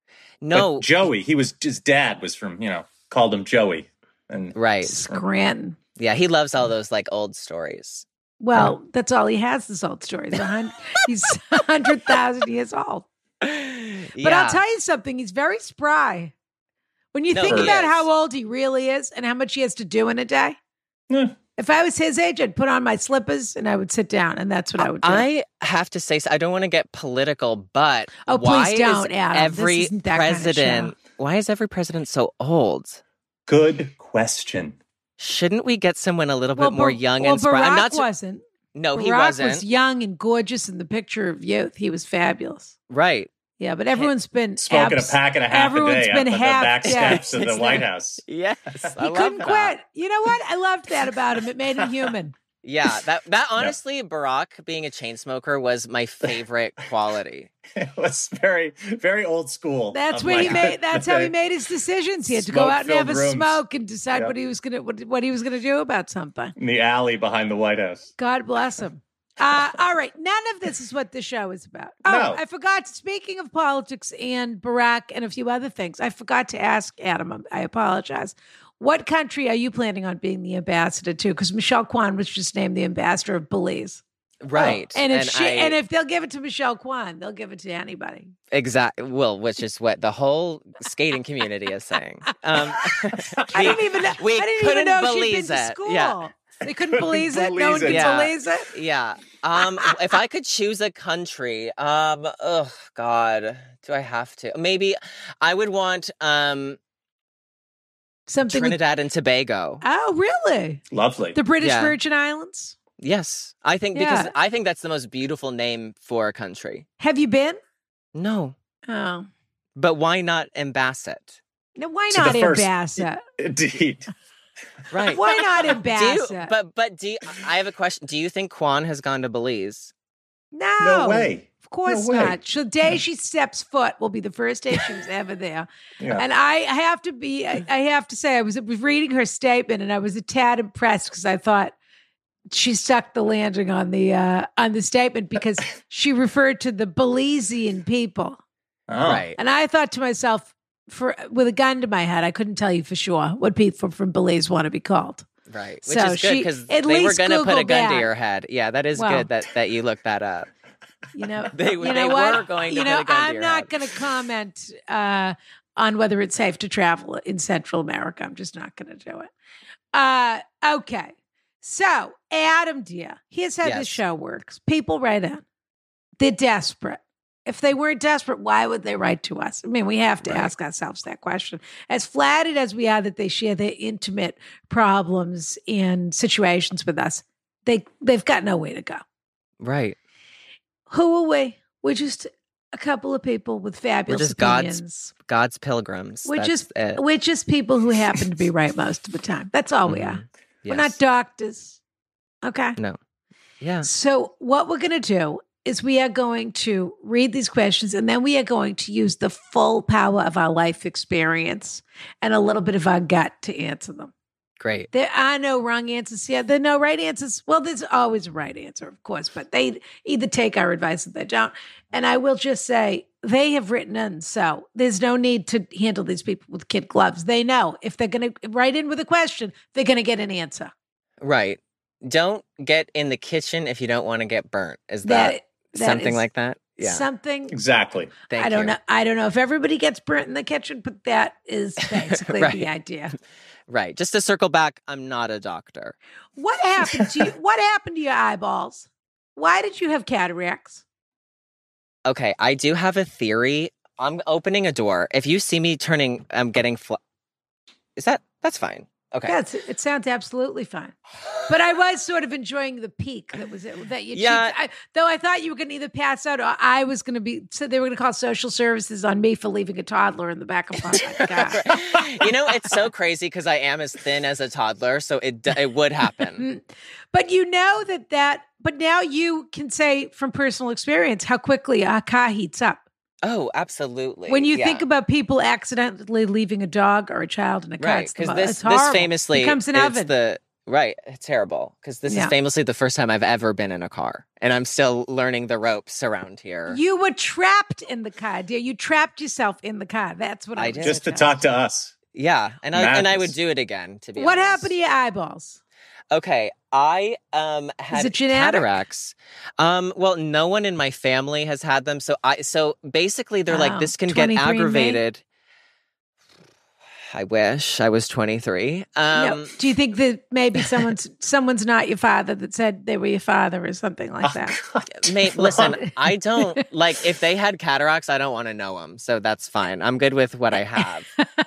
no. But Joey, he was his dad was from, you know, called him Joey. And Right. Scranton. Yeah, he loves all those like old stories. Well, that's all he has. This old story. He's a hun- he's a hundred thousand years old. But Yeah. I'll tell you something. He's very spry. When you No, think he about is. how old he really is and how much he has to do in a day, eh, if I was his age, I'd put on my slippers and I would sit down, and that's what I would do. I have to say, I don't want to get political, but Oh, why please don't, is Adam. This every isn't that kind of president? Why is every president so old? good question. Shouldn't we get someone a little well, bit more Bar- young well, and spry? Barack I'm not. wasn't. no, he Barack wasn't. was young and gorgeous in the picture of youth. He was fabulous. Right. Yeah, but everyone's been Smoking abs- a pack and a half a everyone's day been up on the half back dead. steps of the White House. Yes. I He love couldn't that. quit. You know what? I loved that about him. It made him human. Yeah, that that honestly, Barack being a chain smoker was my favorite quality. It was very, very old school. That's of where he like- made. That's how he made his decisions. He had to go out and have a Smoke-filled rooms. smoke and decide Yep. what he was gonna what, what he was gonna do about something. in the alley behind the White House. God bless him. Uh, all right, none of this is what the show is about. Oh, No. I forgot. Speaking of politics and Barack and a few other things, I forgot to ask Adam. I apologize. What country are you planning on being the ambassador to? Because Michelle Kwan was just named the ambassador of Belize. Right. And if she I- and if they'll give it to Michelle Kwan, they'll give it to anybody. Exactly. Well, which is what the whole skating community is saying. Um, I we- didn't even know. we I didn't couldn't even know she'd been believe to it. school. Yeah. They couldn't believe it. No one Believe could it. Yeah. believe it. Yeah. Um, if I could choose a country, um, oh God, do I have to? Maybe I would want um Something. With, Trinidad and Tobago. oh, really? Lovely. The British Yeah. Virgin Islands. Yes, I think because Yeah. I think that's the most beautiful name for a country. Have you been? No, Oh, but why not Ambassador? now why To the not first- ambassador? Indeed. Right. Why not Do you, ambassador? but but do you, I have a question? Do you think Kwan has gone to Belize? no, No way. Of course No way. not. The day she steps foot will be the first day she was ever there. Yeah. And I have to be, I, I have to say, I was reading her statement and I was a tad impressed because I thought she stuck the landing on the uh, on the statement because she referred to the Belizean people, Oh. Right. and I thought to myself, for with a gun to my head, I couldn't tell you for sure what people from Belize want to be called. Right. Which So is good she- because at they were least going to put Google a gun that. to your head. Yeah, that is Well- good that, that you looked that up. You know, They- you they know what? were going to you put know, a gun to I'm your not head. going to comment uh, on whether it's safe to travel in Central America. I'm just not going to do it. Uh, okay. So, Adam, dear, here's how Yes. this show works. People write in. They're desperate. If they weren't desperate, why would they write to us? I mean, we have to Right. ask ourselves that question. As flattered as we are that they share their intimate problems and situations with us, they, they've got nowhere to go. Right. Who are we? We're just a couple of people with fabulous just God's opinions. God's pilgrims. We're That's just it. we're just people who happen to be right most of the time. That's all we are. Mhm. We're Yes. not doctors. Okay. No. Yeah. So what we're going to do is we are going to read these questions and then we are going to use the full power of our life experience and a little bit of our gut to answer them. Great. There are no wrong answers here. There are no right answers. Well, there's always a right answer, of course, but they either take our advice or they don't. And I will just say, they have written in, so there's no need to handle these people with kid gloves. They know if they're going to write in with a question, they're going to get an answer. Right. Don't get in the kitchen if you don't want to get burnt. Is that, That- that something is like that? Yeah. Something. Exactly. Thank I don't you. know. I don't know if everybody gets burnt in the kitchen, but that is basically Right. the idea. Right. Just to circle back, I'm not a doctor. What happened to you? What happened to your eyeballs? Why did you have cataracts? Okay, I do have a theory. I'm opening a door. If you see me turning, I'm getting. Fl- Is that that's fine? Okay. Yeah, it's, it sounds absolutely fine. But I was sort of enjoying the peak that was it that you. Yeah. I, though I thought you were going to either pass out or I was going to be. So they were going to call social services on me for leaving a toddler in the back of my car. You know, it's so crazy because I am as thin as a toddler, so it d- it would happen. But you know that that. But now you can say from personal experience how quickly a car heats up. Oh, absolutely. When you Yeah. think about people accidentally leaving a dog or a child in a car, right, it's, the because mo- this it's this horrible. famously It becomes an it's oven. the right. It's terrible because this Yeah. is famously the first time I've ever been in a car, and I'm still learning the ropes around here. You were trapped in the car, dear. You trapped yourself in the car. That's what I, I was did. Just to saying. talk to us. yeah, and I and I would Madness. do it again. To be What honest. happened to your eyeballs? Okay, I um had it genetic? cataracts. Um, well, no one in my family has had them, so I so basically they're Oh, like this can get twenty-three and me? aggravated. I wish I was twenty-three. Um, no. Do you think that maybe someone's someone's not your father that said they were your father or something like that? Mate, listen, I don't like if they had cataracts, I don't want to know them. So that's fine. I'm good with what I have.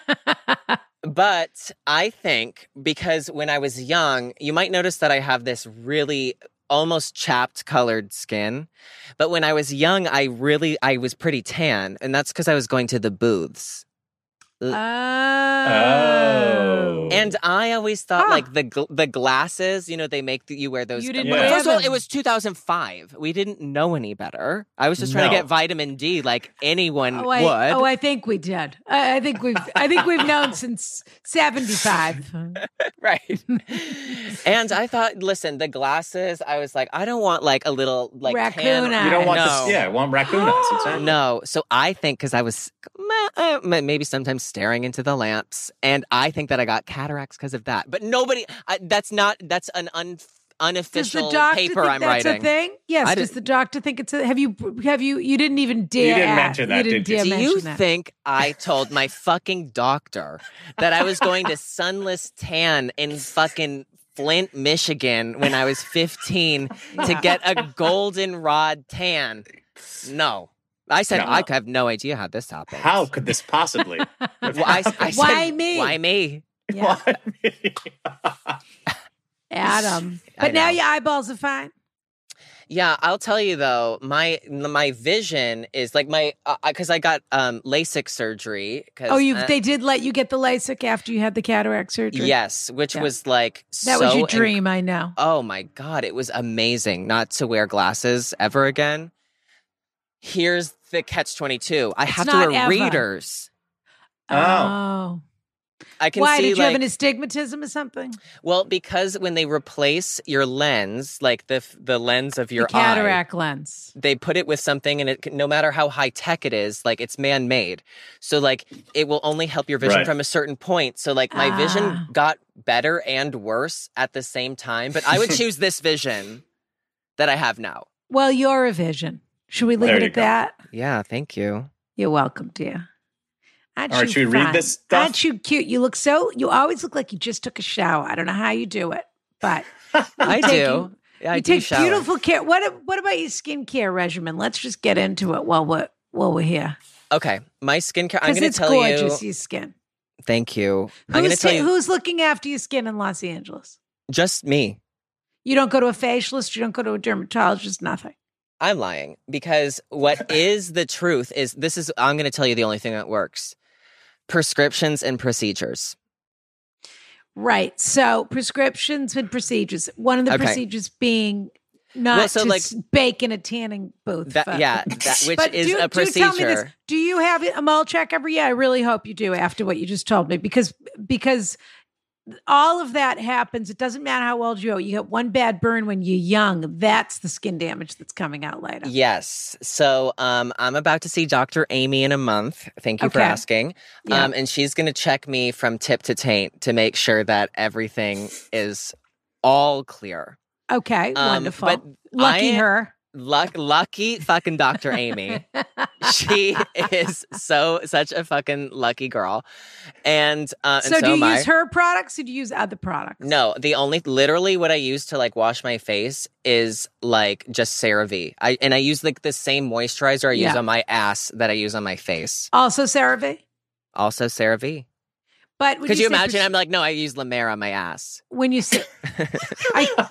But I think because when I was young, you might notice that I have this really almost chapped colored skin. But when I was young, I really, I was pretty tan. And that's because I was going to the booths. Oh. Oh. And I always thought Huh. like the gl- the glasses, you know, they make the, you wear those. You didn't Yeah. First of all, have it was two thousand five. We didn't know any better. I was just trying to No. get vitamin D like anyone Oh, I, would. oh, I think we did. I, I think we've. I think we've known since seventy-five. Right. And I thought, listen, the glasses, I was like, I don't want like a little like Raccoon tan- eye. You don't want no. this. Yeah, want raccoon eyes. Exactly. No. So I think because I was meh, uh, maybe sometimes staring into the lamps, and I think that I got cataracts because of that. But nobody, I, that's not, that's an un, Does unofficial the doctor paper think I'm that's writing. a thing? Yes. I Does didn't- the doctor think it's a? Have you? Have you? You didn't even dare. You didn't ask. mention that, You didn't did you? dare Do mention you that. think I told my fucking doctor that I was going to sunless tan in fucking Flint, Michigan when I was fifteen to Yeah. get a goldenrod tan? No. I said, No. I have no idea how this happened. How could this possibly? Well, I, I said, Why me? Why me? Yeah. Why me? Adam. I But now know. your eyeballs are fine. Yeah, I'll tell you though, my my vision is like my because I got um, LASIK surgery. 'Cause, Oh, you uh, they did let you get the LASIK after you had the cataract surgery. yes, which Yeah. was like that so was your inc- dream. I know. Oh my God, it was amazing not to wear glasses ever again. Here's the catch twenty-two. I have to not wear ever. readers. Oh. Oh. I can Why see did you like, have an astigmatism or something? well, because when they replace your lens, like the the lens of your the cataract lens. eye, they put it with something and it can- no matter how high tech it is, like it's man-made. So like it will only help your vision Right. from a certain point. So like my Ah. vision got better and worse at the same time, but I would choose this vision that I have now. Well, you're a vision. Should we leave There it you at go. that? Yeah, thank you. You're welcome, dear. Aren't All right, you should we read fun? this stuff? Aren't you cute? You look so. You always look like you just took a shower. I don't know how you do it, but I taking- do. Yeah, I you do take shower. beautiful care. What What about your skincare regimen? Let's just get into it while we're while we're here. Okay, my skincare. I'm Because going it's to tell gorgeous. you. Your skin. Thank you. I'm going to Who's, tell ta- you who's looking after your skin in Los Angeles? just me. You don't go to a facialist. You don't go to a dermatologist. Nothing. I'm lying because what is the truth is this is. I'm going to tell you the only thing that works: prescriptions and procedures. Right. So prescriptions and procedures. One of the Okay. procedures being not Well, so, to like, s- bake in a tanning booth. That but- yeah, that, which But is do, a do tell me this. procedure. Do you have a mole check every year? I really hope you do after what you just told me because because all of that happens. It doesn't matter how old you are. You get one bad burn when you're young. That's the skin damage that's coming out later. Yes. So um, I'm about to see Doctor Amy in a month. Thank you Okay. for asking. Yeah. Um, and she's going to check me from tip to taint to make sure that everything is all clear. Okay, Um, wonderful. but Lucky I- her. Luck, lucky fucking Doctor Amy. She is so such a fucking lucky girl. And, uh, So, and so do you am I. use her products or do you use other products? No, the only literally what I use to like wash my face is like just CeraVe. I and I use like the same moisturizer I use Yeah. on my ass that I use on my face. Also CeraVe? Also CeraVe. But when Could you, say imagine? pres- I'm like, no, I use La Mer on my ass. when you say, I,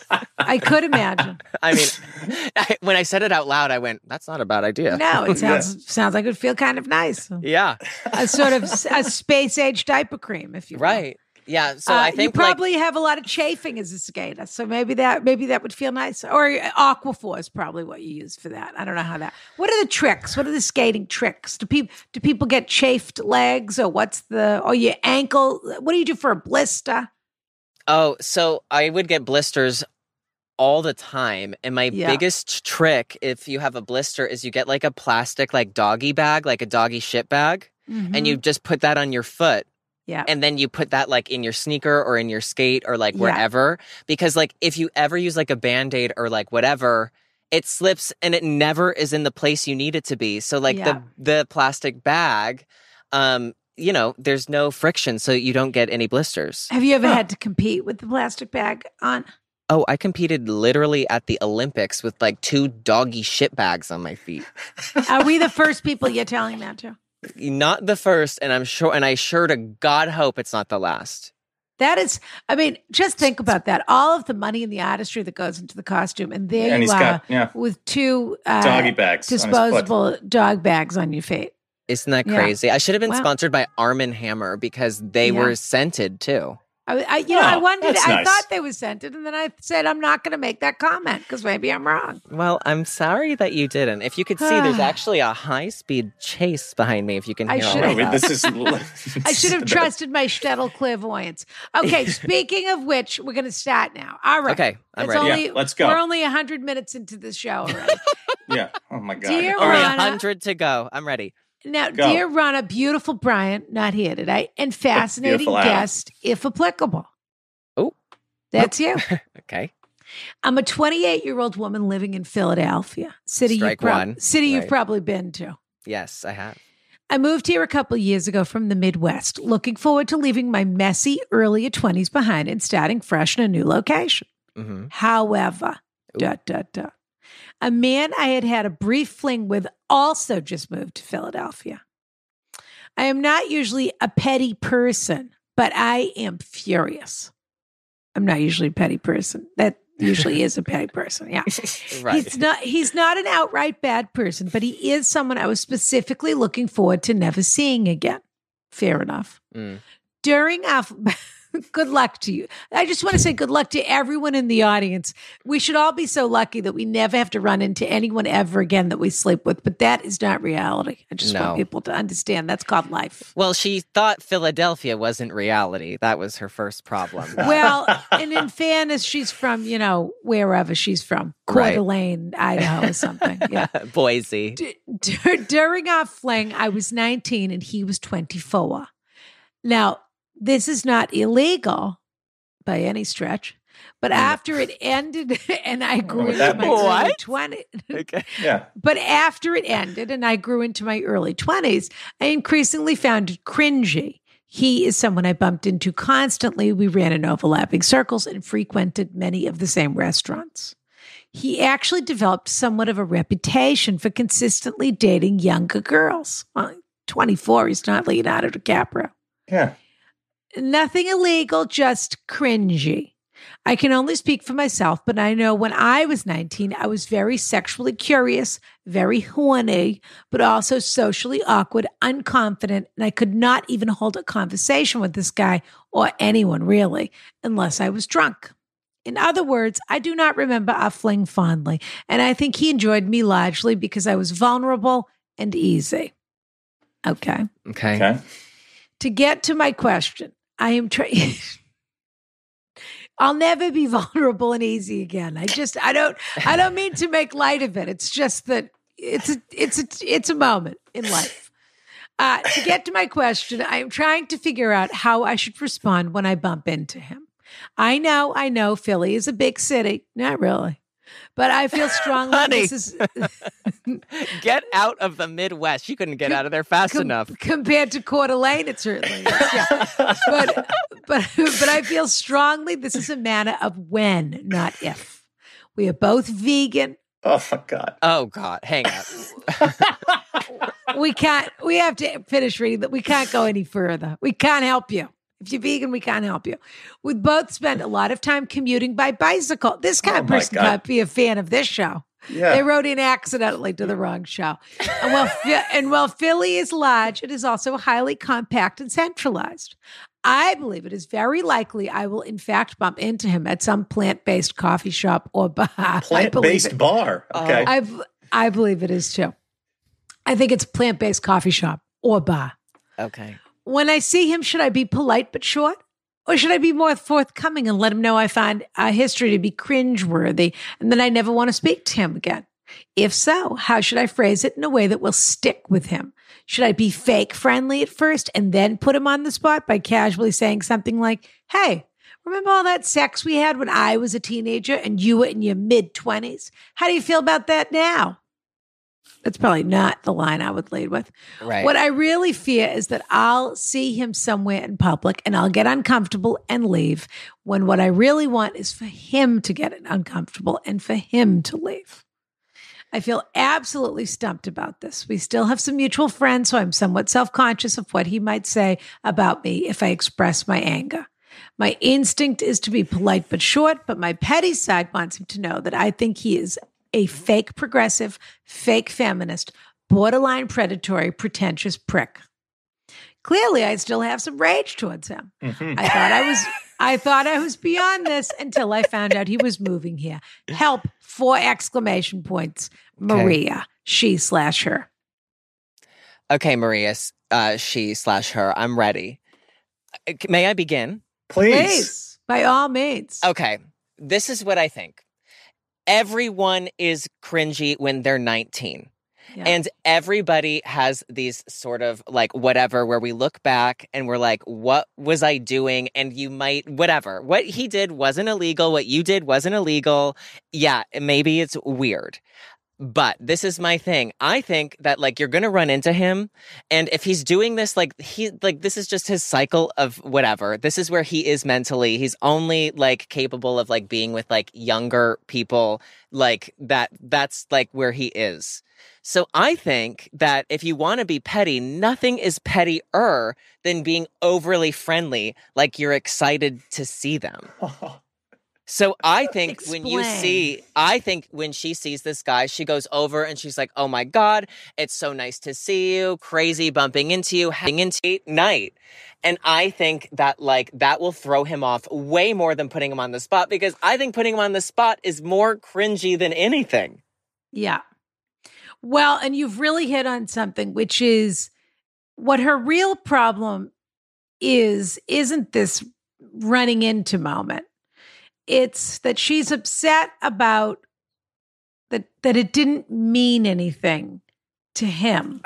I could imagine. I mean, I, when I said it out loud, I went, "That's not a bad idea." No, it sounds sounds like it would feel kind of nice. Yeah. A sort of s- a space age diaper cream, if you will. Right. Yeah. So Uh, I you think like, probably have a lot of chafing as a skater, so maybe that maybe that would feel nice. Or Aquaphor is probably what you use for that. I don't know how that. What are the tricks? What are the skating tricks? Do people do people get chafed legs, or what's the or your ankle? What do you do for a blister? oh, so I would get blisters all the time. And my Yeah. biggest trick, if you have a blister, is you get like a plastic like doggy bag, like a doggy shit bag, and you just put that on your foot. yeah. And then you put that like in your sneaker or in your skate or like Yeah. wherever. Because like if you ever use like a Band-Aid or like whatever, it slips and it never is in the place you need it to be. So like Yeah. the the plastic bag, um, you know, there's no friction, so you don't get any blisters. Have you ever had to compete with the plastic bag on? Oh, I competed literally at the Olympics with like two doggy shit bags on my feet. Are we the first people you're telling that to? Not the first, and I'm sure, and I sure to God hope it's not the last. That is, I mean, just think about that. All of the money and the artistry that goes into the costume, and there And you he's are got- yeah. with two uh, Doggy bags on his foot. disposable dog bags on your feet. Isn't that Yeah. crazy? I should have been Wow. sponsored by Arm and Hammer because they Yeah. were scented too. I, I you know, I Oh, wondered. that's I nice. thought they were scented, and then I said I'm not going to make that comment because maybe I'm wrong. Well, I'm sorry that you didn't. If you could see, there's actually a high-speed chase behind me. If you can I hear all should No, of we- that. this is. I should have trusted my shtetl clairvoyance. Okay, speaking of which, we're going to start now. All right. Okay, I'm It's ready. Only, Yeah, let's go. We're only one hundred minutes into the show already. Yeah. Oh my god. Dear All Only right. Rana. a hundred to go. I'm ready. Now, Go. dear Rana, beautiful Brian, not here today, and fascinating Beautiful Adam. guest, if applicable. Oh. That's you. Okay. I'm a twenty-eight-year-old woman living in Philadelphia, city you've Strike prob- one. city you've Right. probably been to. Yes, I have. I moved here a couple of years ago from the Midwest, looking forward to leaving my messy early twenties behind and starting fresh in a new location. hmm However, Ooh. dot, dot, dot, a man I had had a brief fling with also just moved to Philadelphia. I am not usually a petty person, but I am furious. I'm not usually a petty person. That usually is a petty person. Yeah. Right. He's not he's not an outright bad person, but he is someone I was specifically looking forward to never seeing again. Fair enough. Mm. During our good luck to you. I just want to say good luck to everyone in the audience. We should all be so lucky that we never have to run into anyone ever again that we sleep with, but that is not reality. I just No. want people to understand that's called life. Well, she thought Philadelphia wasn't reality. That was her first problem. Well, and in fairness, she's from, you know, wherever she's from, Coeur Right. d'Alene, Idaho or something. Yeah. Boise. D- dur- during our fling, I was nineteen and he was twenty-four. Now, this is not illegal by any stretch, but after it ended and I grew what into that my means. early What? twenties, Okay. Yeah. but after it ended and I grew into my early twenties, I increasingly found it cringy. He is someone I bumped into constantly. We ran in overlapping circles and frequented many of the same restaurants. He actually developed somewhat of a reputation for consistently dating younger girls. Well, twenty-four, he's not Leonardo DiCaprio. Yeah. Nothing illegal, just cringy. I can only speak for myself, but I know when I was nineteen, I was very sexually curious, very horny, but also socially awkward, unconfident, and I could not even hold a conversation with this guy or anyone really, unless I was drunk. In other words, I do not remember our fling fondly, and I think he enjoyed me largely because I was vulnerable and easy. Okay. Okay. Okay. To get to my question, I am trying. I'll never be vulnerable and easy again. I just, I don't, I don't mean to make light of it. It's just that it's a, it's a, it's a moment in life. Uh, to get to my question, I am trying to figure out how I should respond when I bump into him. I know, I know Philly is a big city. Not really. But I feel strongly Honey, this is get out of the Midwest. You couldn't get out of there fast com- enough. Compared to Coeur d'Alene, it certainly is. Yeah. But, but, but I feel strongly this is a matter of when, not if. We are both vegan. Oh, my God. Oh, God. Hang up. We can't, we have to finish reading that. We can't go any further. We can't help you. If you're vegan, we can't help you. We both spend a lot of time commuting by bicycle. This kind Oh, of my person God. can't be a fan of this show. Yeah. They wrote in accidentally to the wrong show. And while, Phi- and while Philly is large, it is also highly compact and centralized. I believe it is very likely I will, in fact, bump into him at some plant-based coffee shop or bar. I believe Plant-based it. bar. Okay. I I believe it is too. I think it's plant-based coffee shop or bar. Okay. When I see him, should I be polite but short? Or should I be more forthcoming and let him know I find our history to be cringeworthy and that I never want to speak to him again? If so, how should I phrase it in a way that will stick with him? Should I be fake friendly at first and then put him on the spot by casually saying something like, hey, remember all that sex we had when I was a teenager and you were in your mid-twenties? How do you feel about that now? That's probably not the line I would lead with. Right. What I really fear is that I'll see him somewhere in public and I'll get uncomfortable and leave, when what I really want is for him to get uncomfortable and for him to leave. I feel absolutely stumped about this. We still have some mutual friends, so I'm somewhat self-conscious of what he might say about me if I express my anger. My instinct is to be polite but short, but my petty side wants him to know that I think he is a fake progressive, fake feminist, borderline predatory, pretentious prick. Clearly, I still have some rage towards him. Mhm. I thought I was I thought I was beyond this until I found out he was moving here. Help, four exclamation points. Maria, she slash her. Okay, Maria, uh, she slash her. I'm ready. Uh, May I begin? Please. Please, by all means. Okay, this is what I think. Everyone is cringy when they're nineteen. Yeah. And everybody has these sort of like whatever where we look back and we're like, what was I doing? And you might, whatever. What he did wasn't illegal. What you did wasn't illegal. Yeah, maybe it's weird. But this is my thing. I think that like you're going to run into him, and if he's doing this, like he like this is just his cycle of whatever. This is where he is mentally. He's only like capable of like being with like younger people, like that that's like where he is. So I think that if you want to be petty, nothing is pettier than being overly friendly, like you're excited to see them. So I think when you Explain. see, I think when she sees this guy, she goes over and she's like, oh my God, it's so nice to see you. Crazy bumping into you, having into night. And I think that like that will throw him off way more than putting him on the spot, because I think putting him on the spot is more cringy than anything. Yeah. Well, and you've really hit on something, which is what her real problem is, isn't this running into moment. It's that she's upset about that, that it didn't mean anything to him,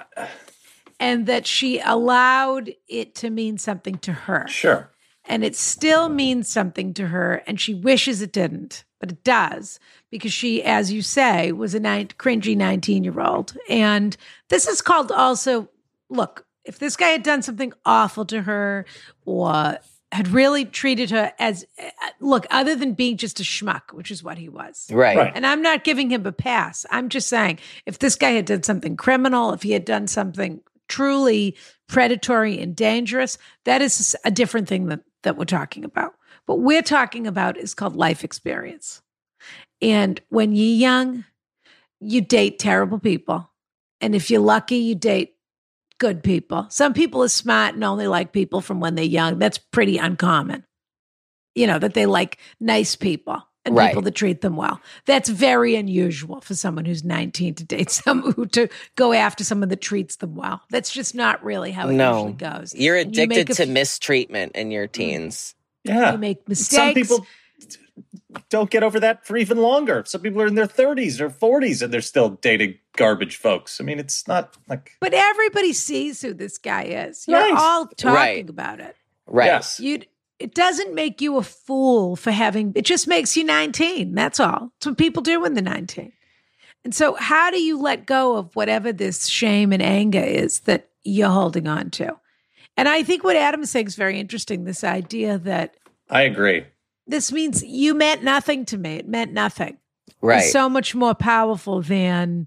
and that she allowed it to mean something to her. Sure. And it still means something to her, and she wishes it didn't, but it does, because she, as you say, was a nine, cringy nineteen-year-old. And this is called also, look, if this guy had done something awful to her or had really treated her as, look, other than being just a schmuck, which is what he was. Right. Right. And I'm not giving him a pass. I'm just saying, if this guy had done something criminal, if he had done something truly predatory and dangerous, that is a different thing that, that we're talking about. What we're talking about is called life experience. And when you're young, you date terrible people. And if you're lucky, you date good people. Some people are smart and only like people from when they're young. That's pretty uncommon. You know, that they like nice people. and Right. people that treat them well. That's very unusual for someone who's nineteen to date someone who to go after someone that treats them well. That's just not really how it No. usually goes. You're And you addicted make a to f- mistreatment in your teens. Yeah. You make mistakes. Some people don't get over that for even longer. Some people are in their thirties or forties and they're still dating garbage folks. I mean, it's not like... But everybody sees who this guy is. You're Right. all talking Right. about it. Right. Yes. You it doesn't make you a fool for having it just makes you nineteen. That's all. That's what people do when they're nineteen. And so how do you let go of whatever this shame and anger is that you're holding on to? And I think what Adam's saying is very interesting, this idea that I agree. this means you meant nothing to me. It meant nothing. Right. It's so much more powerful than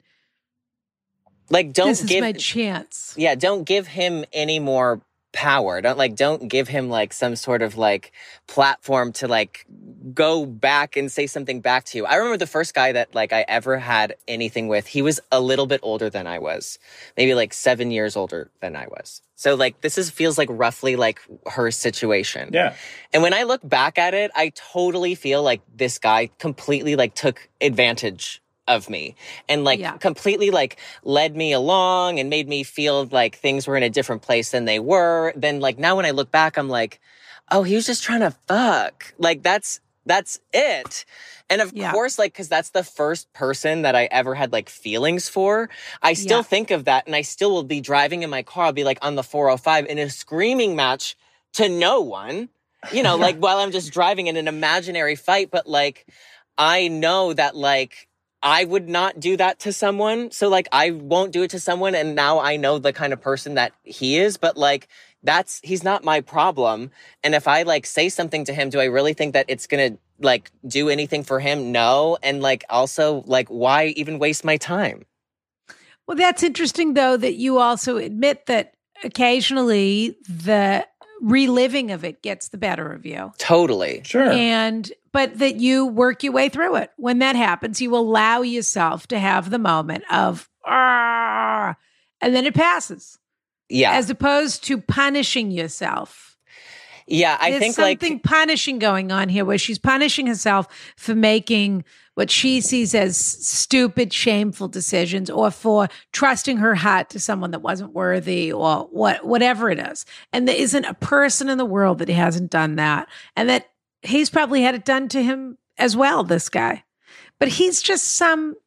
Like, don't this is give my chance. yeah, don't give him any more power. Don't like don't give him like some sort of like platform to like go back and say something back to you. I remember the first guy that like I ever had anything with, he was a little bit older than I was. Maybe like seven years older than I was. So like this is feels like roughly like her situation. Yeah. And when I look back at it, I totally feel like this guy completely like took advantage of me and like Yeah. completely like led me along and made me feel like things were in a different place than they were. Then like now when I look back, I'm like, oh, he was just trying to fuck. Like that's, that's it. And of Yeah. course, like, cause that's the first person that I ever had like feelings for. I still Yeah. think of that and I still will be driving in my car. I'll be like on the four oh five in a screaming match to no one, you know, like while I'm just driving in an imaginary fight. But like, I know that like, I would not do that to someone. So like, I won't do it to someone. And now I know the kind of person that he is, but like, that's, he's not my problem. And if I like say something to him, do I really think that it's going to like do anything for him? No. And like, also like, why even waste my time? Well, that's interesting, though, that you also admit that occasionally the reliving of it gets the better of you. Totally. Sure. And, but that you work your way through it. When that happens, you allow yourself to have the moment of, "Argh," and then it passes, Yeah. as opposed to punishing yourself. yeah. I There's think something like, punishing going on here where she's punishing herself for making what she sees as stupid, shameful decisions or for trusting her heart to someone that wasn't worthy or what, whatever it is. And there isn't a person in the world that hasn't done that. And that he's probably had it done to him as well, this guy. But he's just some,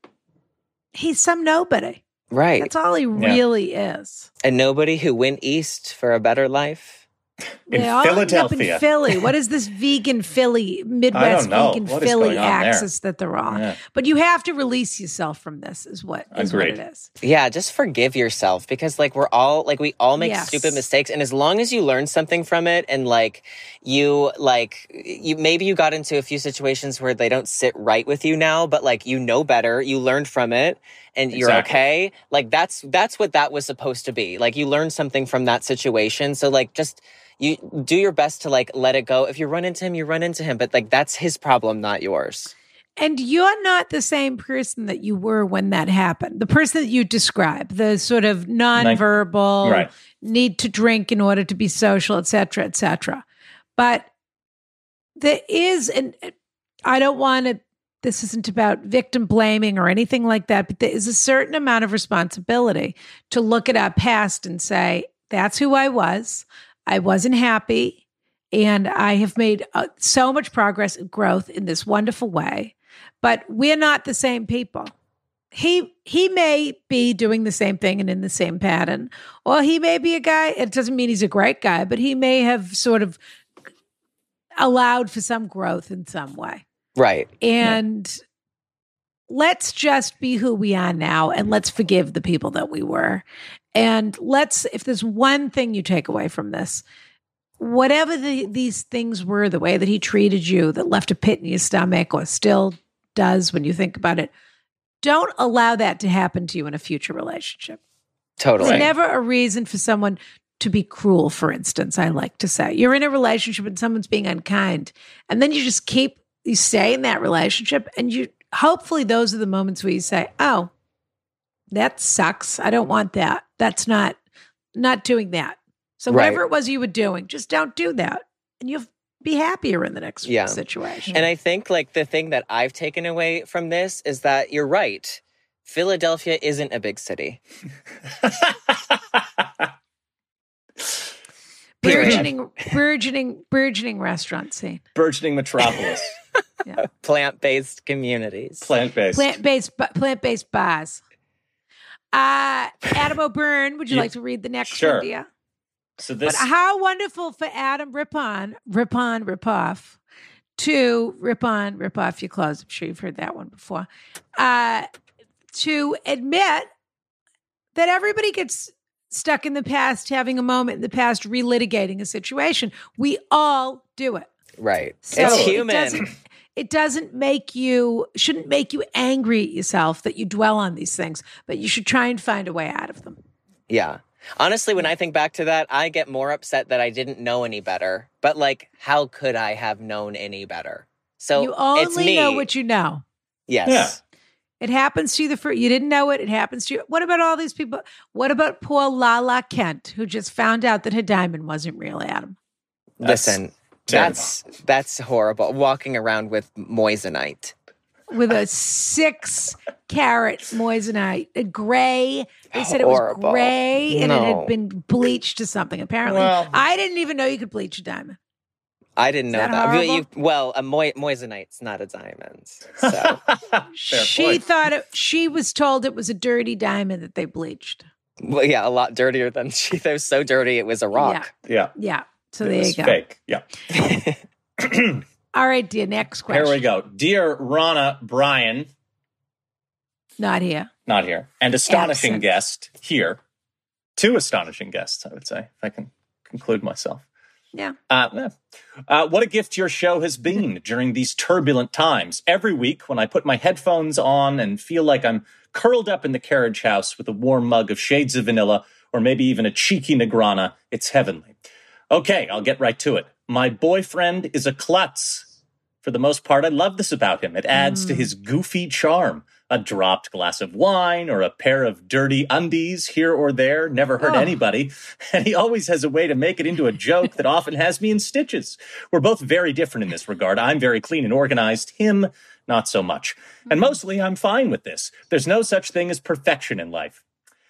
he's some nobody. right. That's all he really is. And nobody who went east for a better life. In They all end up Philadelphia. in Philly. What is this vegan Philly, Midwest know. vegan What is Philly going on there? axis that they're on? Yeah. But you have to release yourself from this, is what is what Agreed. it is. Yeah, just forgive yourself because like we're all like we all make Yes. stupid mistakes and as long as you learn something from it and like you like you maybe you got into a few situations where they don't sit right with you now but like you know better, you learned from it and you're Exactly. okay. Like that's that's what that was supposed to be. Like you learned something from that situation. So like just you do your best to like let it go. If you run into him, you run into him, but like that's his problem, not yours. And you're not the same person that you were when that happened. The person that you describe, the sort of nonverbal, Right. need to drink in order to be social, et cetera, et cetera. But there is, and I don't want to, this isn't about victim blaming or anything like that, but there is a certain amount of responsibility to look at our past and say, that's who I was. I wasn't happy. And I have made uh, so much progress and growth in this wonderful way. But we're not the same people. He he may be doing the same thing and in the same pattern, or he may be a guy. It doesn't mean he's a great guy, but he may have sort of allowed for some growth in some way. Right. And let's just be who we are now, and let's forgive the people that we were. And let's, if there's one thing you take away from this, whatever the, these things were, the way that he treated you that left a pit in your stomach or still does when you think about it, don't allow that to happen to you in a future relationship. Totally. There's never a reason for someone to be cruel, for instance, I like to say. You're in a relationship and someone's being unkind, and then you just keep, you stay in that relationship, and you hopefully those are the moments where you say, oh, that sucks. I don't want that. That's not, not doing that. So Right. whatever it was you were doing, just don't do that. And you'll be happier in the next Yeah. situation. And I think like the thing that I've taken away from this is that you're right. Philadelphia isn't a big city. burgeoning, burgeoning, burgeoning restaurant scene. Burgeoning metropolis. Yeah. Plant-based communities. Plant-based. Plant-based, plant-based bars. Uh, Adam O'Byrne, would you Yeah. like to read the next Sure. one, dear? So this, But how wonderful for Adam Rippon, Rippon, Ripoff, to rip on, rip off your clothes. I'm sure you've heard that one before. Uh, to admit that everybody gets stuck in the past, having a moment in the past, relitigating a situation. We all do it. Right. So it's It human. doesn't, it doesn't make you, shouldn't make you angry at yourself that you dwell on these things, but you should try and find a way out of them. Yeah. Honestly, when I think back to that, I get more upset that I didn't know any better. But like, how could I have known any better? So You only it's me. know what you know. Yes. Yeah. It happens to you the first, you didn't know it. It happens to you. What about all these people? What about poor Lala Kent, who just found out that her diamond wasn't real, Adam? Listen, terrible. that's that's horrible. Walking around with moissanite. With a six carat moissanite, a gray. They said it Horrible. was gray and it No. had been bleached to something. Apparently, Well- I didn't even know you could bleach a diamond. I didn't know that that. Well, horrible? you- well, a moi- moissanite's not a diamond. So Fair she point. thought it, she was told it was a dirty diamond that they bleached. well, yeah, a lot dirtier than she. They were so dirty it was a rock. Yeah. Yeah. So It there was you go. fake. Yeah. All right, dear. Next question. Here we go. Dear Rana Brian, Not here. not here, and astonishing Absent. guest here. Two astonishing guests, I would say, if I can conclude myself. Yeah. Uh, eh. uh, what a gift your show has been during these turbulent times. Every week when I put my headphones on and feel like I'm curled up in the carriage house with a warm mug of shades of vanilla or maybe even a cheeky Negrana, it's heavenly. Okay, I'll get right to it. My boyfriend is a klutz. For the most part, I love this about him. It adds to his goofy charm. A dropped glass of wine or a pair of dirty undies here or there never hurt Oh. anybody. And he always has a way to make it into a joke that often has me in stitches. We're both very different in this regard. I'm very clean and organized. Him, not so much. And mostly I'm fine with this. There's no such thing as perfection in life.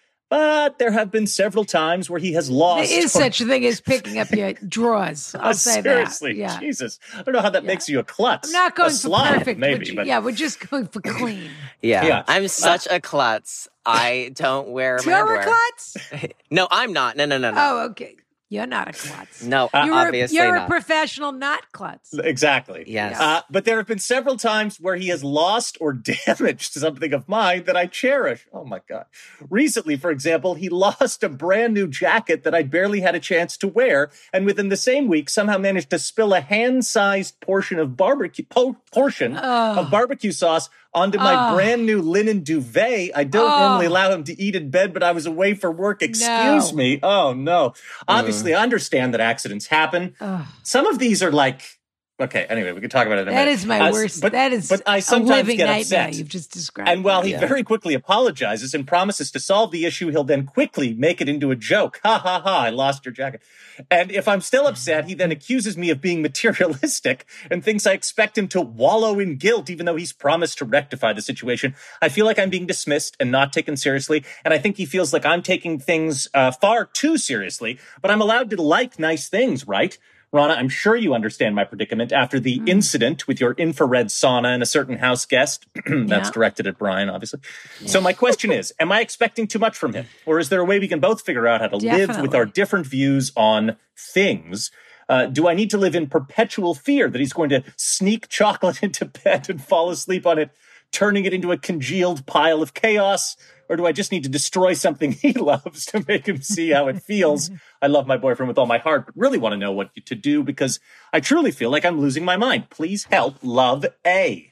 But there have been several times where he has lost. There is or- such a thing as picking up your drawers. I'll Oh, say seriously, that. Yeah. Jesus. I don't know how that Yeah. makes you a klutz. I'm not going a for slob, perfect. maybe, but, but yeah, we're just going for clean. Yeah. Yeah. I'm such a klutz. I don't wear my You're a underwear. klutz? No, I'm not. No, no, no, no. Oh, okay. You're not a klutz. No, Uh, You're, obviously a, you're not. a professional not klutz. Exactly. Yes. Uh, but there have been several times where he has lost or damaged something of mine that I cherish. Oh my God. Recently, for example, he lost a brand new jacket that I barely had a chance to wear. And within the same week, somehow managed to spill a hand-sized portion of barbecue, po- portion Oh. of barbecue sauce onto my Oh. brand new linen duvet. I don't Oh. normally allow him to eat in bed, but I was away for work. Excuse No. me. Oh no. Obviously, I understand that accidents happen. Ugh. Some of these are like, okay, anyway, we can talk about it in a That minute. is my Uh, worst. But, that is but I a sometimes living get nightmare upset. you've just described. And while he Yeah. very quickly apologizes and promises to solve the issue, he'll then quickly make it into a joke. Ha ha ha, I lost your jacket. And if I'm still upset, he then accuses me of being materialistic and thinks I expect him to wallow in guilt, even though he's promised to rectify the situation. I feel like I'm being dismissed and not taken seriously. And I think he feels like I'm taking things uh, far too seriously, but I'm allowed to like nice things, right? Rana, I'm sure you understand my predicament after the Mm. incident with your infrared sauna and a certain house guest. That's Yeah. directed at Brian, obviously. So my question is, am I expecting too much from him? Or is there a way we can both figure out how to live with Definitely. our different views on things? Uh, do I need to live in perpetual fear that he's going to sneak chocolate into bed and fall asleep on it, turning it into a congealed pile of chaos? Or do I just need to destroy something he loves to make him see how it feels? I love my boyfriend with all my heart, but really want to know what to do because I truly feel like I'm losing my mind. Please help. Love, A.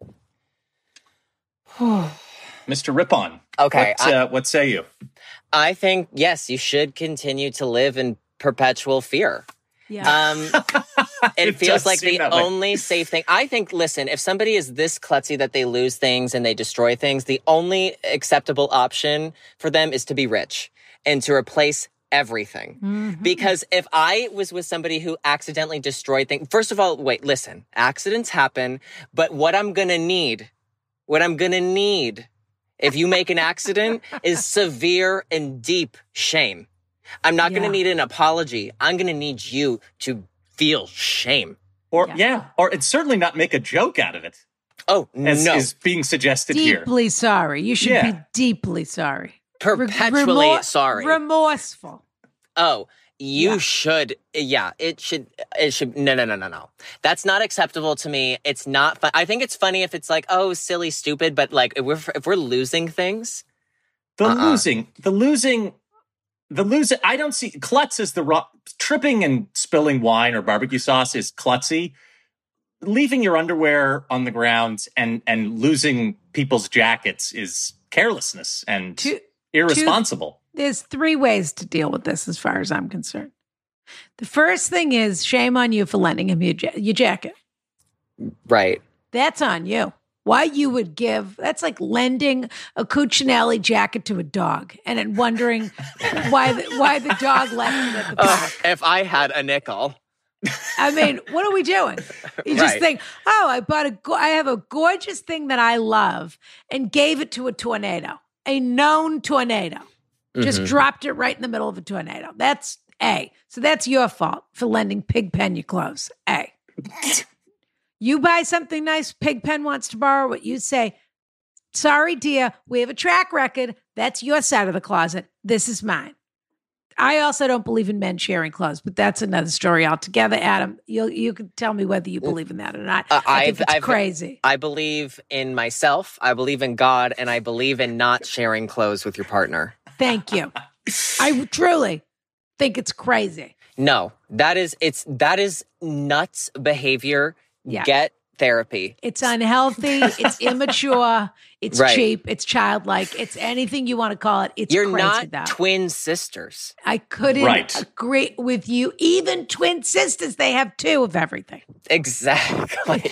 Mister Rippon. Okay, What, uh, what say you? I think, yes, you should continue to live in perpetual fear. Yeah. Um, it, It feels does like seem the that way. only safe thing. I think, listen, if somebody is this klutzy that they lose things and they destroy things, the only acceptable option for them is to be rich and to replace everything. Mm-hmm. Because if I was with somebody who accidentally destroyed things, first of all, wait, listen, accidents happen, but what I'm going to need, what I'm going to need if you make an accident is severe and deep shame. I'm not yeah. going to need an apology. I'm going to need you to feel shame. Or, yeah. yeah, or it's certainly not make a joke out of it. Oh, as no. is being suggested deeply here. Deeply sorry. You should yeah. be deeply sorry. Perpetually Remor- sorry. Remorseful. Oh, you yeah. should. Yeah, it should. It should. No, no, no, no, no. That's not acceptable to me. It's not fun. I think it's funny if it's like, oh, silly, stupid. But like, if we're if we're losing things, the uh-uh. losing, the losing, the losing. I don't see klutz is the ro- tripping and spilling wine or barbecue sauce is klutzy. Leaving your underwear on the ground and and losing people's jackets is carelessness and. To- Irresponsible. Two, there's three ways to deal with this as far as I'm concerned. The first thing is shame on you for lending him your, ja- your jacket. Right. That's on you. Why you would give, that's like lending a Cuccinelli jacket to a dog and then wondering why the, why the dog left it at the park. Uh, if I had a nickel. I mean, what are we doing? You just right. think, oh, I bought a, I have a gorgeous thing that I love and gave it to a tornado. A known tornado. Just mm-hmm. dropped it right in the middle of a tornado. That's A. So that's your fault for lending Pigpen your clothes. A. You buy something nice, Pigpen wants to borrow it. You say, sorry, dear, we have a track record. That's your side of the closet. This is mine. I also don't believe in men sharing clothes, but that's another story altogether. Adam, you you can tell me whether you believe in that or not. Uh, I think it's I've, crazy. I believe in myself. I believe in God, and I believe in not sharing clothes with your partner. Thank you. I truly think it's crazy. No, that is it's that is nuts behavior. Yeah. Get therapy. It's unhealthy. It's immature. It's right. cheap. It's childlike. It's anything you want to call it. It's You're crazy, not though. twin sisters. I couldn't right. agree with you. Even twin sisters, they have two of everything. Exactly.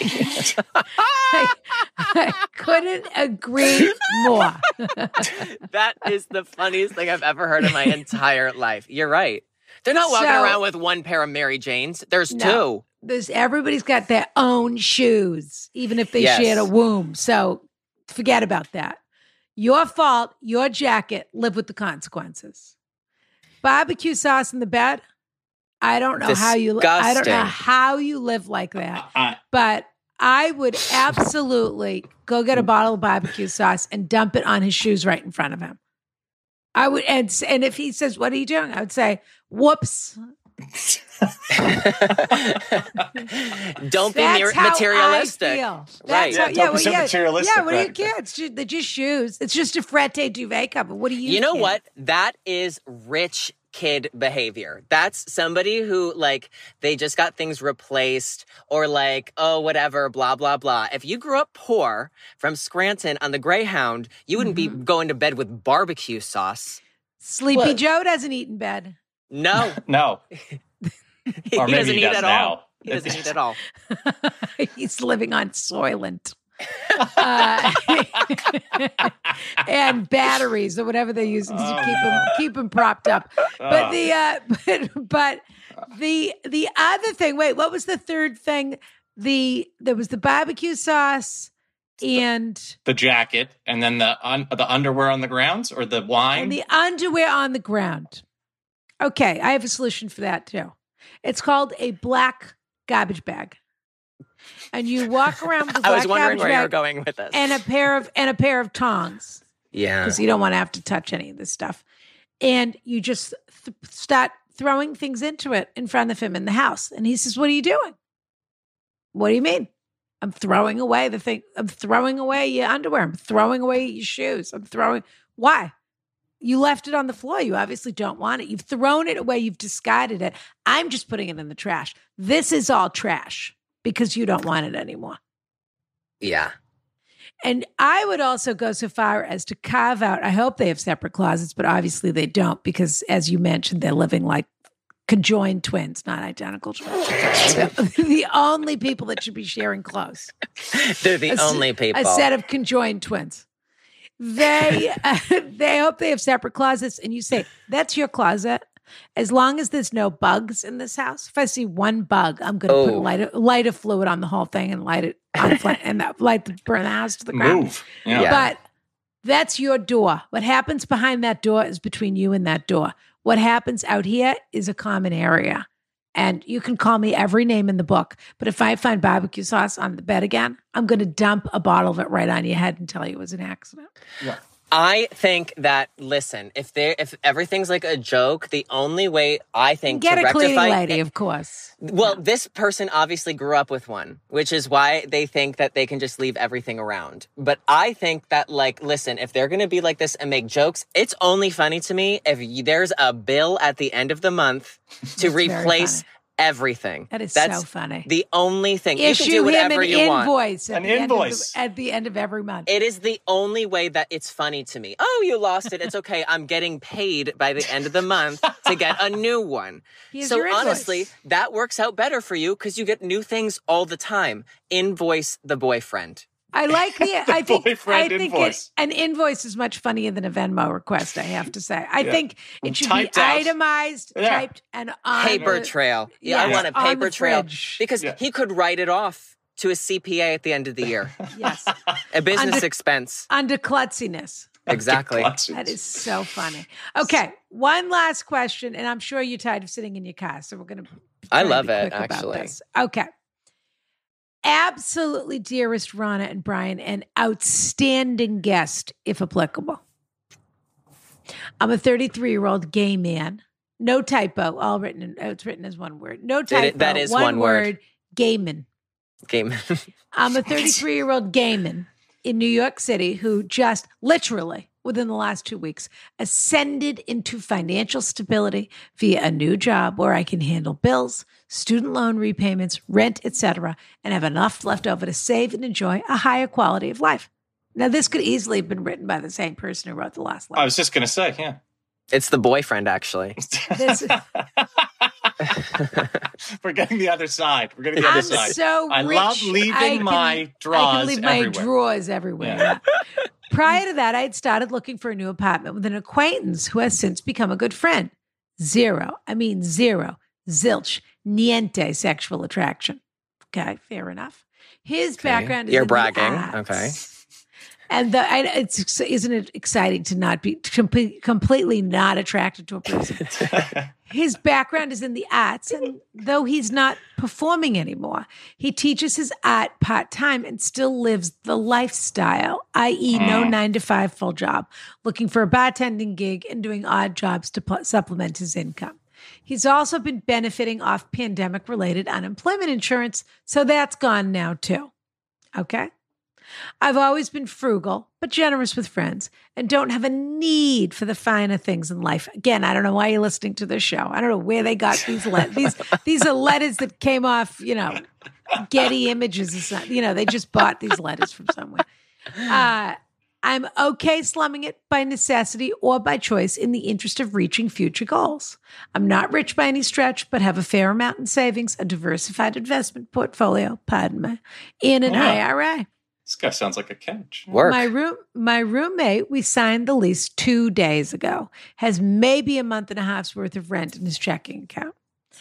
I, I couldn't agree more. That is the funniest thing I've ever heard in my entire life. You're right. They're not walking so, around with one pair of Mary Janes. There's no. two. There's everybody's got their own shoes, even if they yes. shared a womb. So forget about that. Your fault, your jacket, live with the consequences. Barbecue sauce in the bed. I don't know Disgusting. how you I don't know how you live like that. Uh, but I would absolutely go get a bottle of barbecue sauce and dump it on his shoes right in front of him. I would and and if he says, "What are you doing?" I would say, "Whoops." Don't be That's mer- materialistic. How I feel. Right. How, yeah, yeah, don't well, be so yeah, materialistic. Yeah, what right. do you care? It's just, they're just shoes. It's just a frette duvet cover. What do you You know care? what? That is rich kid behavior. That's somebody who, like, they just got things replaced or like, oh, whatever, blah, blah, blah. If you grew up poor from Scranton on the Greyhound, you wouldn't mm-hmm. be going to bed with barbecue sauce. Sleepy What? Joe doesn't eat in bed. No. No. he or maybe doesn't he eat does at now. all. He doesn't eat at all. He's living on Soylent. uh, and batteries or whatever they're using to Oh, keep no. him keep him propped up. But Oh. the uh, but, but the the other thing. Wait, what was the third thing? The there was the barbecue sauce and The jacket and then the un- the underwear on the grounds or the wine. and the underwear on the ground. Okay, I have a solution for that too. It's called a black garbage bag. And you walk around with a black I was wondering garbage where bag you were going with this. and a pair of and a pair of tongs. Yeah. Because you don't want to have to touch any of this stuff. And you just th- start throwing things into it in front of him in the house. And he says, "What are you doing?" "What do you mean?" "I'm throwing away the thing. I'm throwing away your underwear. I'm throwing away your shoes. I'm throwing." "Why?" "You left it on the floor. You obviously don't want it. You've thrown it away. You've discarded it. I'm just putting it in the trash. This is all trash because you don't want it anymore." Yeah. And I would also go so far as to carve out, I hope they have separate closets, but obviously they don't because, as you mentioned, they're living like conjoined twins, not identical twins. The only people that should be sharing clothes. They're the A, only people. A set of conjoined twins. They uh, they hope they have separate closets. And you say, "That's your closet. As long as there's no bugs in this house, if I see one bug, I'm going to Oh. put lighter, lighter fluid on the whole thing and light it on fl- and that, light the burn the house to the ground. Move. Yeah. Yeah. But that's your door. What happens behind that door is between you and that door. What happens out here is a common area. And you can call me every name in the book. But if I find barbecue sauce on the bed again, I'm going to dump a bottle of it right on your head and tell you it was an accident. Yeah. I think that, listen, if there, if everything's like a joke, the only way I think Get to a rectify cleaning lady, it- of course. well, this person obviously grew up with one, which is why they think that they can just leave everything around. But I think that, like, listen, if they're going to be like this and make jokes, it's only funny to me if y- there's a bill at the end of the month to very replace funny. everything. That is That's so funny. the only thing. Issue you can do whatever him an you want. invoice at An the end of the- invoice. at the end of every month. It is the only way that it's funny to me. Oh, you lost it. It's okay. I'm getting paid by the end of the month to get a new one. Here's so your invoice. honestly, that works out better for you because you get new things all the time. Invoice the boyfriend. I like the. I think. boyfriend I think invoice. It, an invoice is much funnier than a Venmo request. I have to say. I Yeah. think it should Typed be out. itemized, Yeah. typed, and on Paper the- trail. Yeah, I yes, want a on the paper trail fridge. because Yeah. he could write it off to his C P A at the end of the year. Yes, A business Under- expense. under klutziness. Exactly. That is so funny. Okay, one last question, and I'm sure you're tired of sitting in your car, so we're going to. I love it, actually. Okay. Absolutely, dearest Rana and Brian, an outstanding guest, if applicable. I'm a thirty-three-year-old gay man. No typo. All written. In, oh, it's written as one word. No It- typo. that is one word. Gay man. Game. I'm a thirty-three-year-old gay man in New York City who just literally, within the last two weeks, ascended into financial stability via a new job where I can handle bills, student loan repayments, rent, et cetera, and have enough left over to save and enjoy a higher quality of life. Now, this could easily have been written by the same person who wrote the last I letter. was just going to say, yeah. It's the boyfriend, actually. This- We're getting the other side. We're getting the other I'm side. so I rich, love leaving I can- my I drawers can leave my everywhere. drawers everywhere. Yeah. yeah. Prior to that, I had started looking for a new apartment with an acquaintance who has since become a good friend. Zero. I mean, zero. Zilch. Niente sexual attraction. Okay, fair enough. His Okay. background is You're in the bragging. arts. Okay. And the, I, it's isn't it exciting to not be com- completely not attracted to a person? His background is in the arts, and though he's not performing anymore, he teaches his art part time and still lives the lifestyle, that is, no nine to five full job, looking for a bartending gig and doing odd jobs to pu- supplement his income. He's also been benefiting off pandemic related unemployment insurance, so that's gone now too. Okay. I've always been frugal, but generous with friends, and don't have a need for the finer things in life. Again, I don't know why you're listening to this show. I don't know where they got these letters. These these are letters that came off, you know, Getty Images or something. You know, they just bought these letters from somewhere. Uh, I'm okay slumming it by necessity or by choice in the interest of reaching future goals. I'm not rich by any stretch, but have a fair amount in savings, a diversified investment portfolio, pardon me, in an Yeah. I R A. This guy sounds like a catch. Work. My room, my roommate, we signed the lease two days ago, has maybe a month and a half's worth of rent in his checking account.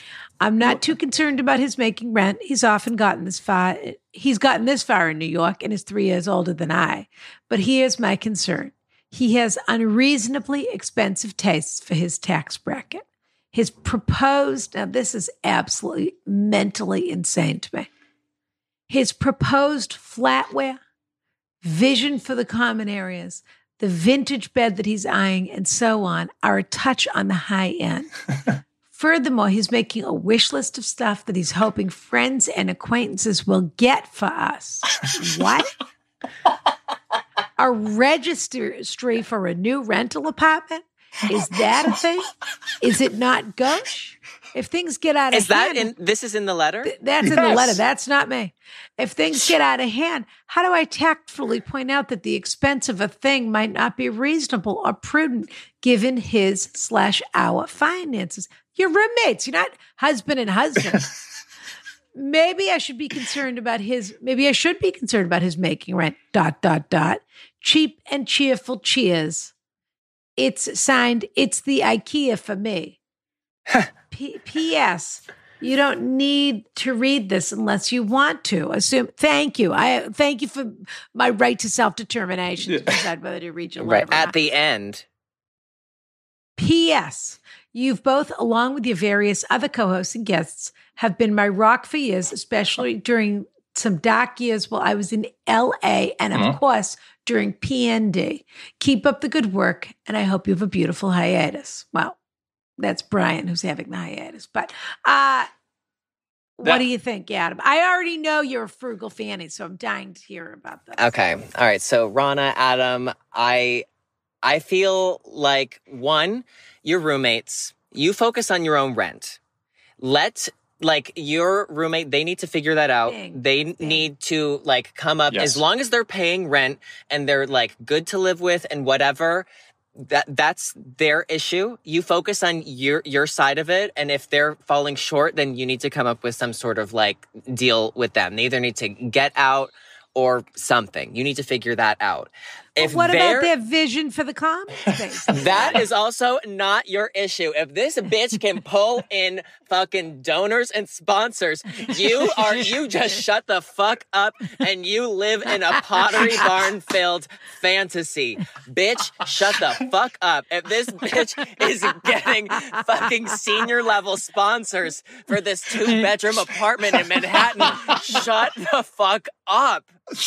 I'm not too concerned about his making rent. He's often gotten this far. He's gotten this far in New York and is three years older than I. But here's my concern. He has unreasonably expensive tastes for his tax bracket. His proposed, now this is absolutely mentally insane to me. His proposed flatware, vision for the common areas, the vintage bed that he's eyeing, and so on are a touch on the high end. Furthermore, he's making a wish list of stuff that he's hoping friends and acquaintances will get for us. What? A registry for a new rental apartment? Is that a thing? Is it not gauche? If things get out of Is that hand, in? This is in the letter. Th- that's in the Yes. letter. That's not me. If things get out of hand, how do I tactfully point out that the expense of a thing might not be reasonable or prudent given his slash our finances? You're roommates. You're not husband and husband. Maybe I should be concerned about his, maybe I should be concerned about his making rent, dot, dot, dot. Cheap and cheerful cheers. It's signed, it's the IKEA for me. P- P.S. You don't need to read this unless you want to. Assume. Thank you. I thank you for my right to self-determination to decide whether to read your letter. Right. At the end. P S. You've both, along with your various other co-hosts and guests, have been my rock for years, especially during some dark years while I was in L A and, of mm-hmm. course, during P N D. Keep up the good work, and I hope you have a beautiful hiatus. Well, that's Brian who's having the hiatus. But uh, what that, do you think, Adam? I already know you're a frugal fanny, so I'm dying to hear about this. Okay. All right. So, Rana, Adam, I... I feel like, one, your roommates, you focus on your own rent. Let, like, your roommate, they need to figure that out. Dang. They Dang. need to, like, come up, yes. as long as they're paying rent and they're, like, good to live with and whatever, that that's their issue. You focus on your, your side of it, and if they're falling short, then you need to come up with some sort of, like, deal with them. They either need to get out or something. You need to figure that out. If what about their vision for the common space? That is also not your issue. If this bitch can pull in fucking donors and sponsors, you are you just shut the fuck up and you live in a Pottery Barn filled fantasy. Bitch, shut the fuck up. If this bitch is getting fucking senior level sponsors for this two bedroom apartment in Manhattan, shut the fuck up.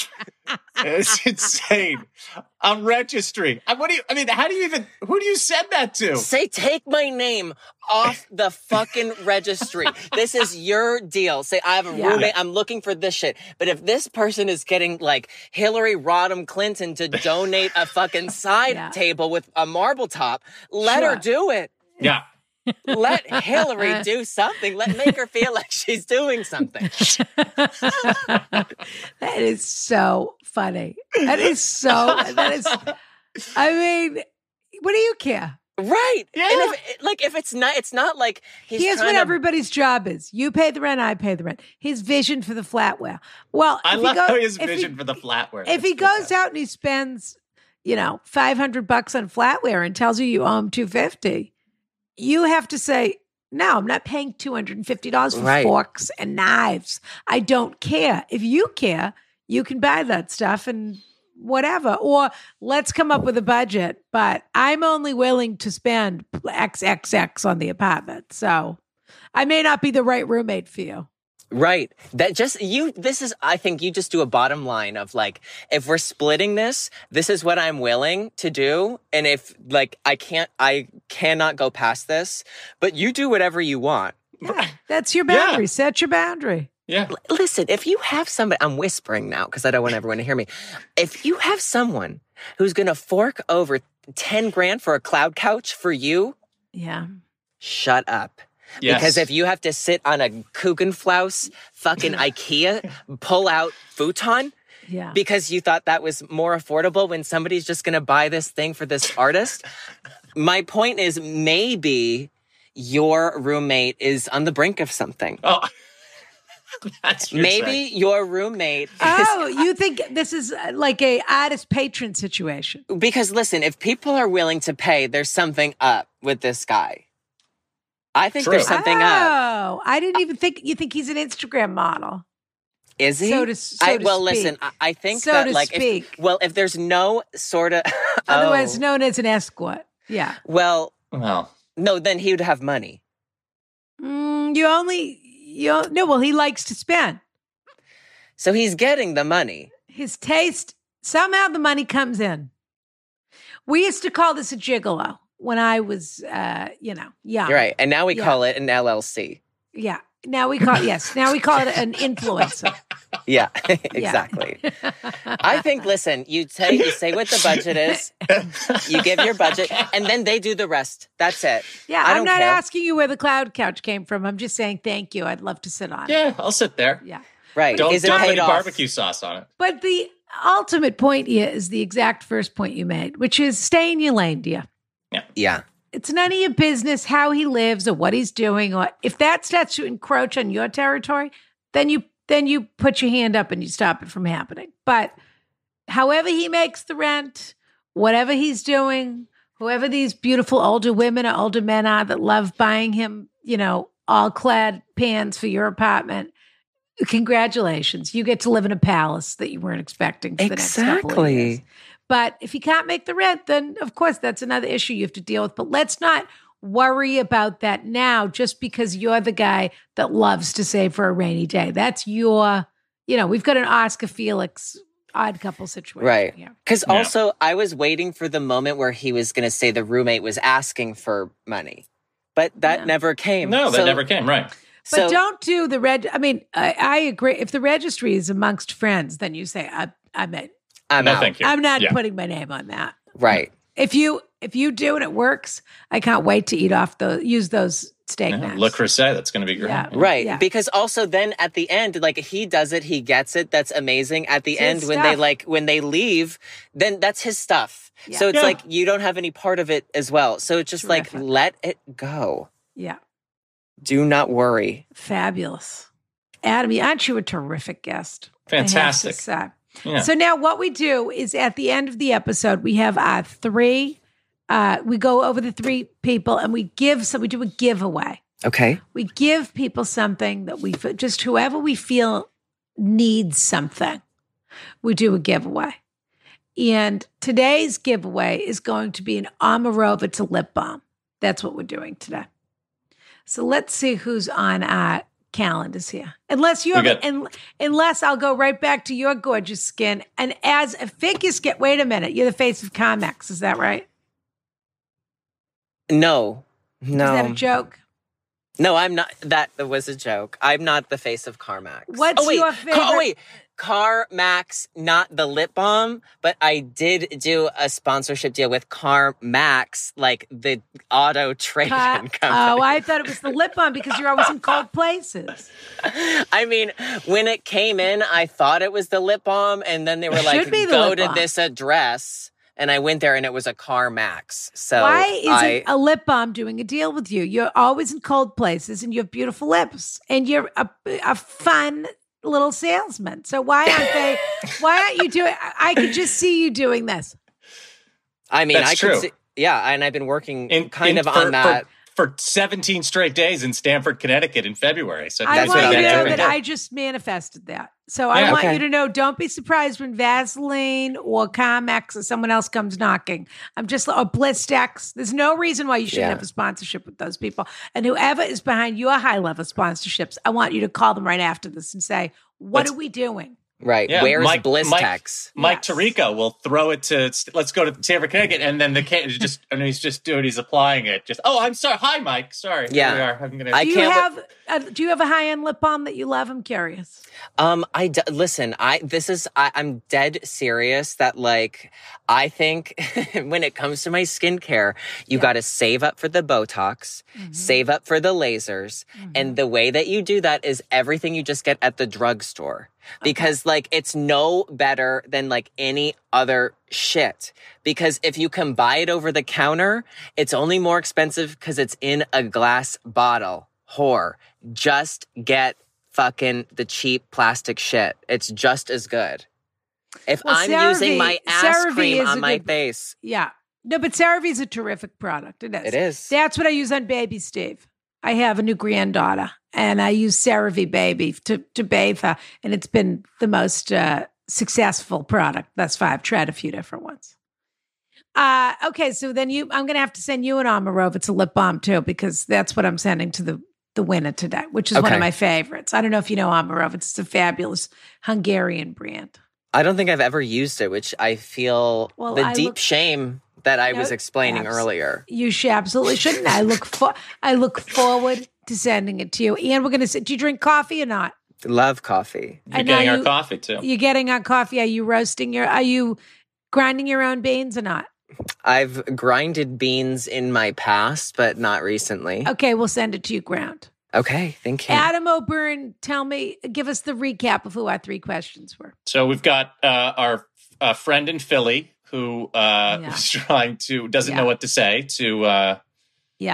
It's insane. On registry. What do you, I mean, how do you even, who do you send that to? Say, take my name off the fucking registry. This is your deal. Say, I have a yeah. roommate. I'm looking for this shit. But if this person is getting like Hillary Rodham Clinton to donate a fucking side yeah. table with a marble top, let sure. her do it. Yeah. Let Hillary do something. Let make her feel like she's doing something. That is so funny. That is so, that is, I mean, what do you care? Right. Yeah. And if, like, if it's not, it's not like he's Here's what to... everybody's job is. You pay the rent, I pay the rent. His vision for the flatware. Well, I love goes, his vision he, for the flatware. If That's he goes that. out and he spends, you know, five hundred bucks on flatware and tells you you owe him two hundred fifty dollars, you have to say, no, I'm not paying two hundred fifty dollars for right. forks and knives. I don't care. If you care, you can buy that stuff and whatever. Or let's come up with a budget, but I'm only willing to spend X X X on the apartment. So I may not be the right roommate for you. Right. That just, you, this is, I think you just do a bottom line of like, if we're splitting this, this is what I'm willing to do. And if like, I can't, I cannot go past this, but you do whatever you want. Yeah, that's your boundary. Yeah. Set your boundary. Yeah. L- listen, if you have somebody, I'm whispering now because I don't want everyone to hear me. If you have someone who's going to fork over ten grand for a cloud couch for you. Yeah. Shut up. Yes. Because if you have to sit on a Kuchenflaus fucking IKEA pull out futon yeah. because you thought that was more affordable when somebody's just going to buy this thing for this artist. My point is maybe your roommate is on the brink of something. Oh, that's maybe saying. your roommate is... Oh, you think this is like a artist patron situation? Because listen, if people are willing to pay, there's something up with this guy. I think True. there's something oh, up. Oh, I didn't even think, you think he's an Instagram model. Is he? So to, so I, to well, speak. listen, I, I think so that to like, speak. If, well, if there's no sort of... Otherwise oh. known as an escort. Yeah. Well, well, no, then he would have money. Mm, you only, you no, well, he likes to spend. So he's getting the money. His taste, somehow the money comes in. We used to call this a gigolo when I was, uh, you know, young. You're right. And now we yeah. call it an L L C. Yeah. Now we call yes. Now we call it an influencer. Yeah, exactly. I think, listen, you say, you say what the budget is, you give your budget, and then they do the rest. That's it. Yeah, I I'm don't not care. asking you where the cloud couch came from. I'm just saying thank you. I'd love to sit on it. Yeah, I'll sit there. Yeah. Right. Don't, is it don't put paid any off? barbecue sauce on it. But the ultimate point here is the exact first point you made, which is stay in your lane, dear. Yeah. Yeah. It's none of your business how he lives or what he's doing, or if that starts to encroach on your territory, then you then you put your hand up and you stop it from happening. But however he makes the rent, whatever he's doing, whoever these beautiful older women or older men are that love buying him you know, all clad pans for your apartment, congratulations. You get to live in a palace that you weren't expecting for the next couple of years. Exactly. But if you can't make the rent, then of course that's another issue you have to deal with. But let's not worry about that now just because you're the guy that loves to save for a rainy day. That's your, you know, we've got an Oscar Felix odd couple situation. Right. Here. Because Yeah. also, I was waiting for the moment where he was going to say the roommate was asking for money. But that Yeah. never came. No, that So- never came, right. But so, don't do the reg. I mean, I, I agree. If the registry is amongst friends, then you say, I, I'm, in. I'm no, out. thank you. I'm not Yeah. putting my name on that. Right. If you if you do and it works, I can't wait to eat off the use those steak Yeah, knives. Le Creuset, that's going to be great. Yeah. Right. Yeah. Because also then at the end, like he does it, he gets it. That's amazing. At the It's end, his when they stuff. like, when they leave, then that's his stuff. Yeah. So it's Yeah. like, you don't have any part of it as well. So it's just Terrific. like, let it go. Yeah, Do not worry. fabulous. Adam, aren't you a terrific guest? I have to Fantastic. say. Yeah. So now what we do is at the end of the episode, we have our three, uh, we go over the three people and we give some, we do a giveaway. Okay. We give people something that we, just whoever we feel needs something, we do a giveaway. And today's giveaway is going to be an Omarova to lip balm. That's what we're doing today. So let's see who's on our calendars here. Unless you We have, got- un, unless I'll go right back to your gorgeous skin. And as a figure skate, wait a minute, you're the face of Carmex, is that right? No. No. Is that a joke? No, I'm not. That was a joke. I'm not the face of CarMax. What's oh, wait. your Car- favorite- oh, wait. CarMax, not the lip balm, but I did do a sponsorship deal with CarMax, like the auto trade-in Ca- company. oh, I thought it was the lip balm because you're always in cold places. I mean, when it came in, I thought it was the lip balm, and then they were It like, should be the go lip to balm. this address. And I went there, and it was a CarMax. So Why isn't I, a lip balm doing a deal with you? You're always in cold places and you have beautiful lips and you're a, a fun little salesman. So why aren't they, why aren't you doing, I, I could just see you doing this. I mean, That's I true. could see, yeah, and I've been working In- kind in- of for- on that. For, for seventeen straight days in Stamford, Connecticut in February. So I that's want what you to that's know what we that do. I just manifested that. So I Yeah. want Okay. you to know, don't be surprised when Vaseline or Carmex or someone else comes knocking. I'm just, or Blistex. There's no reason why you shouldn't Yeah. have a sponsorship with those people. And whoever is behind your high level sponsorships, I want you to call them right after this and say, what Let's- are we doing? Right. Yeah, Where's Mike- Blistex? Mike Yes. Tirico will throw it to, let's go to Stamford, Connecticut. And then the can just, and he's just doing, he's applying it. Just, oh, I'm sorry. Hi, Mike. Sorry. Here Yeah. we are. I'm gonna, I Do you can't have a, do you have a high end lip balm that you love? I'm curious. Um, I d- listen. I this is I, I'm dead serious. That like I think when it comes to my skincare, you Yeah. got to save up for the Botox, save up for the lasers, and the way that you do that is everything you just get at the drugstore. Because like it's no better than like any other shit. Because if you can buy it over the counter, it's only more expensive because it's in a glass bottle. Whore, just get fucking the cheap plastic shit. It's just as good. If Well, I'm CeraVe- using my ass CeraVe cream is on a my good- face, Yeah. No, but CeraVe is a terrific product. It is. it is. That's what I use on baby Steve. I have a new granddaughter and I use CeraVe Baby to, to bathe her. And it's been the most uh, successful product thus far. I've tried a few different ones. Uh, okay, so then you, I'm going to have to send you an Omarova. It's a lip balm too, because that's what I'm sending to the, the winner today, which is one Okay. of my favorites. I don't know if you know Omarova. It's a fabulous Hungarian brand. I don't think I've ever used it, which I feel Well, the I deep look- shame that I No, was explaining abs- earlier. You should absolutely shouldn't. I look for, I look forward to sending it to you. And we're going to, do you drink coffee or not? Love coffee. you're and now getting our you- coffee too. You're getting on coffee. Are you roasting your, are you grinding your own beans or not? I've grinded beans in my past, but not recently. Okay, we'll send it to you ground. Okay, thank you. Adam O'Byrne, tell me, give us the recap of who our three questions were. So we've got uh, our uh, friend in Philly who uh, Yeah. is trying to, doesn't Yeah. know what to say to, uh, Yeah.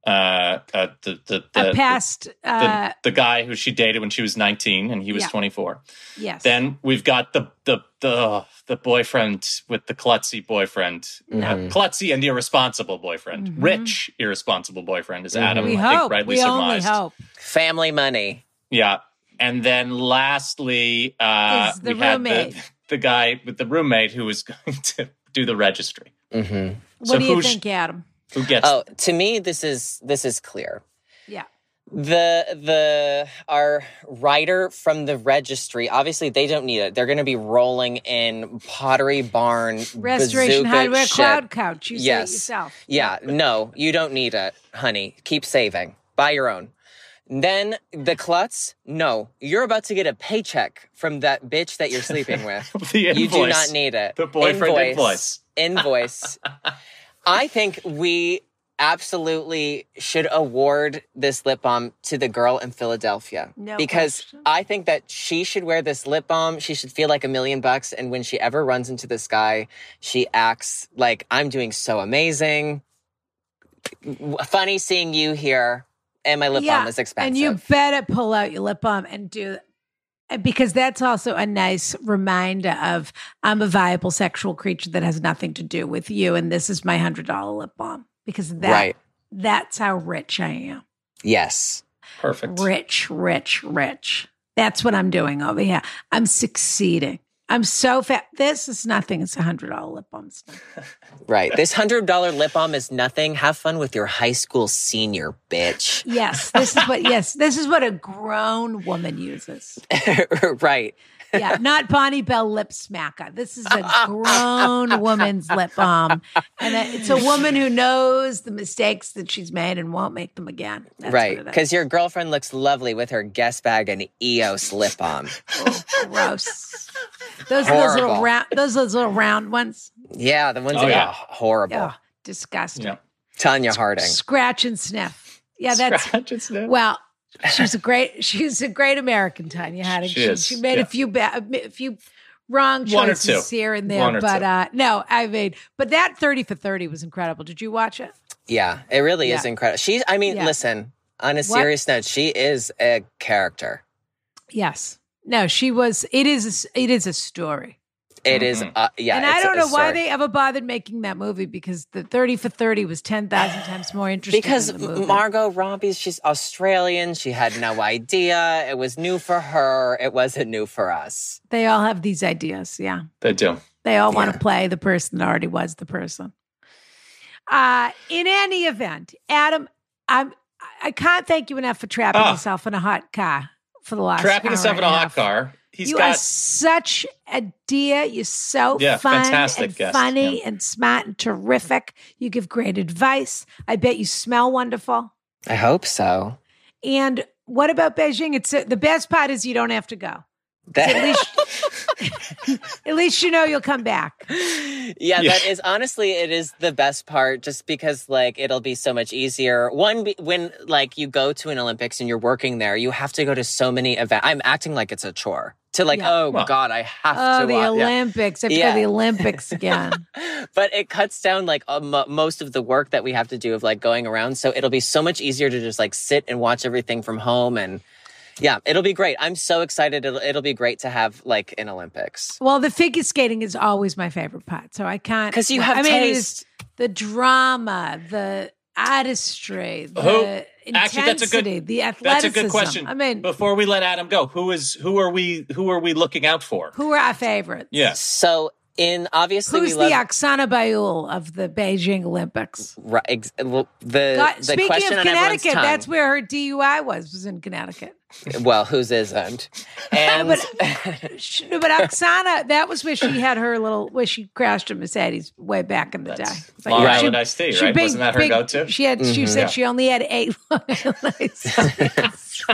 Uh, uh, the the the, a past uh, the the guy who she dated when she was nineteen and he was Yeah. twenty-four. yes. Then we've got the the the the boyfriend with the klutzy boyfriend, uh, Mhm. klutzy and irresponsible boyfriend, Mhm. rich irresponsible boyfriend is Adam. we I think hope. rightly We surmised. only hope. Family money. Yeah, and then lastly, uh, Is the we had roommate. the the guy with the roommate who was going to do the registry. hmm What So do you who's- think, Adam? Who gets? Oh, to me, this is this is clear. Yeah. The the our writer from the registry, obviously they don't need it. They're going to be rolling in Pottery Barn Restoration bazooka Hardware shit. Cloud Couch. You Yes. say it yourself. Yeah, no, you don't need it, honey. Keep saving. Buy your own. Then the klutz, no, you're about to get a paycheck from that bitch that you're sleeping with. the invoice. You do not need it. The boyfriend invoice. Invoice. I think we absolutely should award this lip balm to the girl in Philadelphia. No because question. I think that she should wear this lip balm. She should feel like a million bucks. And when she ever runs into the sky, she acts like, I'm doing so amazing. Funny seeing you here. And my lip balm is expensive. And you better pull out your lip balm and do because that's also a nice reminder of I'm a viable sexual creature that has nothing to do with you, and this is my hundred dollar lip balm because that Right. that's how rich I am. Yes. Perfect. Rich, rich, rich. That's what I'm doing over here. I'm succeeding. I'm so fat. This is nothing. It's a hundred dollar lip balm. It's nothing. Right. This hundred dollar lip balm is nothing. Have fun with your high school senior, bitch. Yes, this is what. Yes, this is what a grown woman uses. Right. Yeah, not Bonnie Bell lip smacker. This is a grown woman's lip balm, and it's a woman who knows the mistakes that she's made and won't make them again. That's Right. what it is. Because your girlfriend looks lovely with her guest bag and E O S lip balm. Oh, gross. Those those little Horrible. round, those those little round ones. Yeah, the ones Oh, that yeah. are horrible. Oh, disgusting. Yeah. Tanya Harding. Scratch and sniff. Yeah, that's Scratch and sniff. well. She's a great. She's a great American, Tanya Harding. She She, is, she made yeah. a few ba- a few wrong One or choices two. here and there, One or but two. uh, no, I mean, but that thirty for thirty was incredible. Did you watch it? Yeah, it really is Yeah. incredible. She's, I mean, Yeah. listen, on a What? serious note, she is a character. Yes. No, she was. It is. A, it is a story, It is, Mhm. uh, yeah. and I it's don't a know why story. they ever bothered making that movie because the thirty for thirty was ten thousand times more interesting. Because than the movie. Margot Robbie, she's Australian. She had no idea. It was new for her. It wasn't new for us. they all have these ideas. Yeah, They do. they all want Yeah. to play the person that already was the person. Uh, in any event, Adam, I'm. I can't thank you enough for trapping Ah. yourself in a hot car for the last Trapping hour himself in and a hot half. car. He's you got are such a dear. You're so Yeah, fun fantastic and guest, funny yeah. and smart and terrific. You give great advice. I bet you smell wonderful. I hope so. And what about Beijing? It's uh, the best part is you don't have to go. That- At least, at least you know you'll come back. yeah, Yeah. that is honestly, it is the best part just because like it'll be so much easier. One, be- when like you go to an Olympics and you're working there, you have to go to so many events. I'm acting like it's a chore to like, Yeah. oh Well, God, I have Oh, to. the wa- yeah. Olympics! I have to go Yeah. to the Olympics again. But it cuts down like um, most of the work that we have to do of like going around. So it'll be so much easier to just like sit and watch everything from home. And yeah, it'll be great. I'm so excited. It'll, it'll be great to have like an Olympics. Well, the figure skating is always my favorite part, so I can't 'Cause you have I mean, it is taste. the drama, the artistry, the Who- intensity, actually, that's a good- the That's athleticism. a good question. I mean, before we let Adam go, who is who are we who are we looking out for? who are our favorites? Yes. So in obviously Who's we the love Oksana Bayul of the Beijing Olympics? right, ex- well, the God, the speaking question of on everyone's Connecticut, tongue. that's where her D U I was, was in Connecticut. Well, whose isn't? And But, she- but Oksana, that was where she had her little, where she crashed a Mercedes way back in the That's day. But Long yeah, Island she- iced tea, she right? big- Wasn't that her big- go-to? She had. She Mhm. said Yeah. she only had eight Long Island iced teas.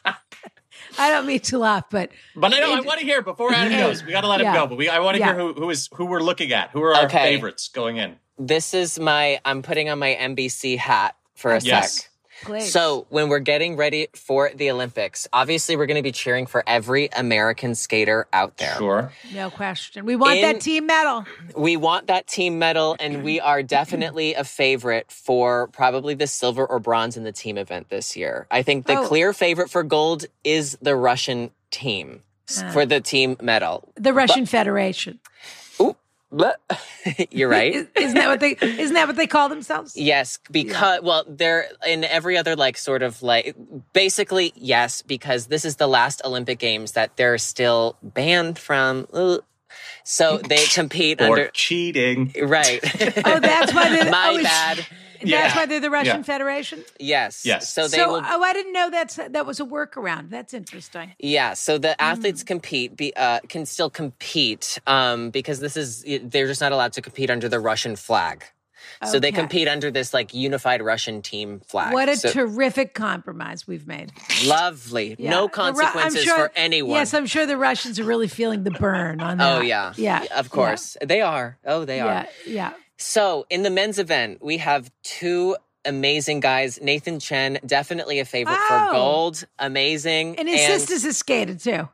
I don't mean to laugh, but But I know I want to hear before Adam Yeah. goes. We got to let him Yeah. go. But we I want to Yeah. hear who who is who we're looking at. Who are our Okay. favorites going in? this is my I'm putting on my N B C hat for a Yes. sec. Please. So when we're getting ready for the Olympics, obviously we're going to be cheering for every American skater out there. Sure. No question. We want In- that team medal. We want that team medal, and we are definitely a favorite for probably the silver or bronze in the team event this year. I think the Oh. clear favorite for gold is the Russian team Ah. for the team medal. The Russian Federation. Ooh, bleh. You're right. Is- Isn't that what they isn't that what they call themselves? Yes, because, well, they're in every other, like, sort of, like, basically, yes, because this is the last Olympic Games that they're still banned from. Ugh. So they compete Or under. cheating. Right. Oh, that's why they're My oh, it's- bad. That's Yeah. why they're the Russian Yeah. Federation. Yes. Yes. So they so, will. oh, I didn't know that's that was a workaround. That's interesting. Yeah, so the athletes Mm. compete, be, uh, can still compete um, because this is they're just not allowed to compete under the Russian flag. So they Okay. compete under this like unified Russian team flag. What a So- terrific compromise we've made. lovely, Yeah. no The Ru- I'm consequences sure- for anyone. Yes, I'm sure the Russians are really feeling the burn on that. oh yeah, yeah, of course they are. Oh, they yeah, are. yeah. So in the men's event, we have two amazing guys. Nathan Chen, definitely a favorite Oh. for gold. Amazing, And his sisters has skated too,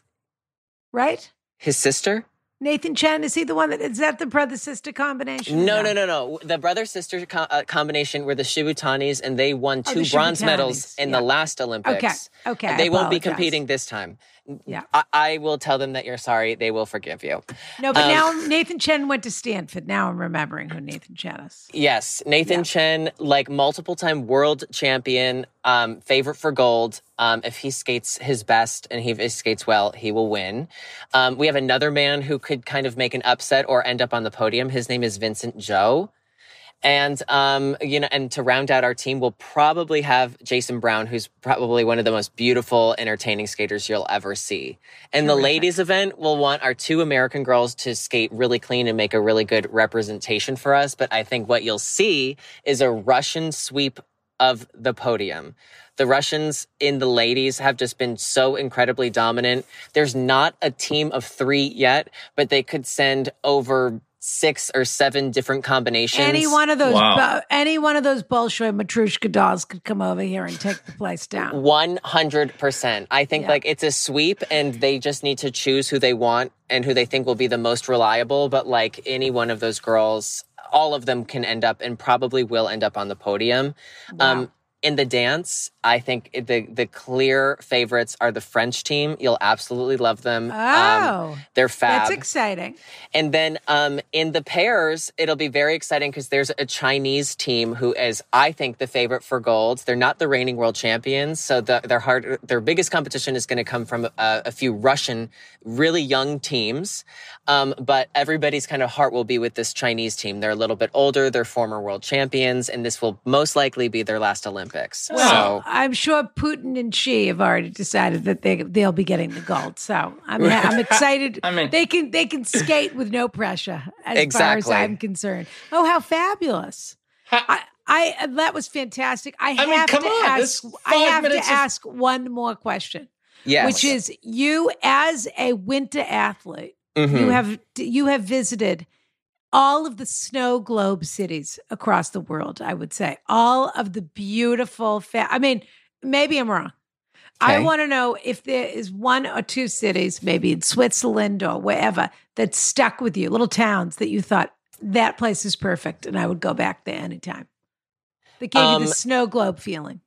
right? his sister. Nathan Chen, is he the one that is that the brother sister combination? No, no, no, no. The brother sister co- uh, combination were the Shibutanis, and they won Oh, two the bronze Shibutanis, medals in yeah. the last Olympics. Okay, okay. I They won't be apologize. competing this time. Yeah. I, I will tell them that you're sorry. They will forgive you. No, but Um, now Nathan Chen went to Stanford. Now I'm remembering who Nathan Chen is. Yes, Nathan Yeah. Chen, like multiple time world champion, um, favorite for gold. Um, if he skates his best and he skates well, he will win. Um, we have another man who could kind of make an upset or end up on the podium. His name is Vincent Zhou. And, um, you know, and to round out our team, we'll probably have Jason Brown, who's probably one of the most beautiful, entertaining skaters you'll ever see. And the Terrific. ladies event, we'll want our two American girls to skate really clean and make a really good representation for us. But I think what you'll see is a Russian sweep of the podium. The Russians in the ladies have just been so incredibly dominant. There's not a team of three yet, but they could send over six or seven different combinations. Any one of those, Wow. bo- any one of those Bolshoi Matrushka dolls could come over here and take the place down. one hundred percent. I think Yeah. like it's a sweep and they just need to choose who they want and who they think will be the most reliable. But like any one of those girls, all of them can end up and probably will end up on the podium. Wow. Um, in the dance, I think it- the the clear favorites are the French team. You'll absolutely love them. Um, Oh, they're fab. that's exciting. And then um, in the pairs, it'll be very exciting because there's a Chinese team who is, I think, the favorite for gold. They're not the reigning world champions, so the, their hard, their biggest competition is going to come from a, a few Russian, really young teams. Um, but everybody's kind of heart will be with this Chinese team. They're a little bit older, they're former world champions, and this will most likely be their last Olympics. Well, so I'm sure Putin and Xi have already decided that they they'll be getting the gold. So I'm I'm excited. I mean- they can they can skate with no pressure as Exactly. far as I'm concerned. Oh, how fabulous! I, I that was fantastic. I, I mean, have come to on, ask. this I five have to minutes of- ask one more question, yes. which is you as a winter athlete. Mhm. You have you have visited all of the snow globe cities across the world, I would say. All of the beautiful fa- I mean, maybe I'm wrong. I Okay. want to know if there is one or two cities, maybe in Switzerland or wherever, that stuck with you, little towns that you thought that place is perfect and I would go back there anytime. That gave you Um, the snow globe feeling.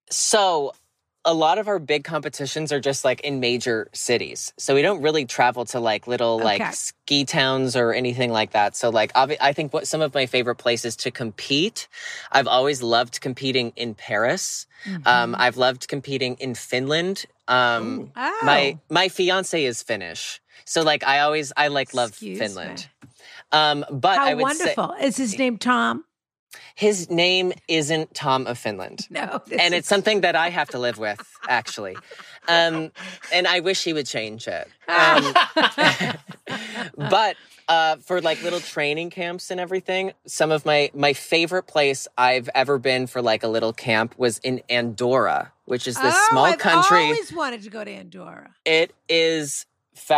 So a lot of our big competitions are just like in major cities. So we don't really travel to like little Okay. like ski towns or anything like that. So like obvi- I think what some of my favorite places to compete, I've always loved competing in Paris. Mm-hmm. Um, I've loved competing in Finland. Um, Oh. my my fiance is Finnish. So like I always I like love Excuse Finland. me. Um, but How I would say wonderful. Is his name Tom? his name isn't Tom of Finland. No. this And is- it's something that I have to live with, actually. Um, and I wish he would change it. Um, but uh, for like little training camps and everything, some of my my favorite place I've ever been for like a little camp was in Andorra, which is this oh, small I've country. always wanted to go to Andorra. It is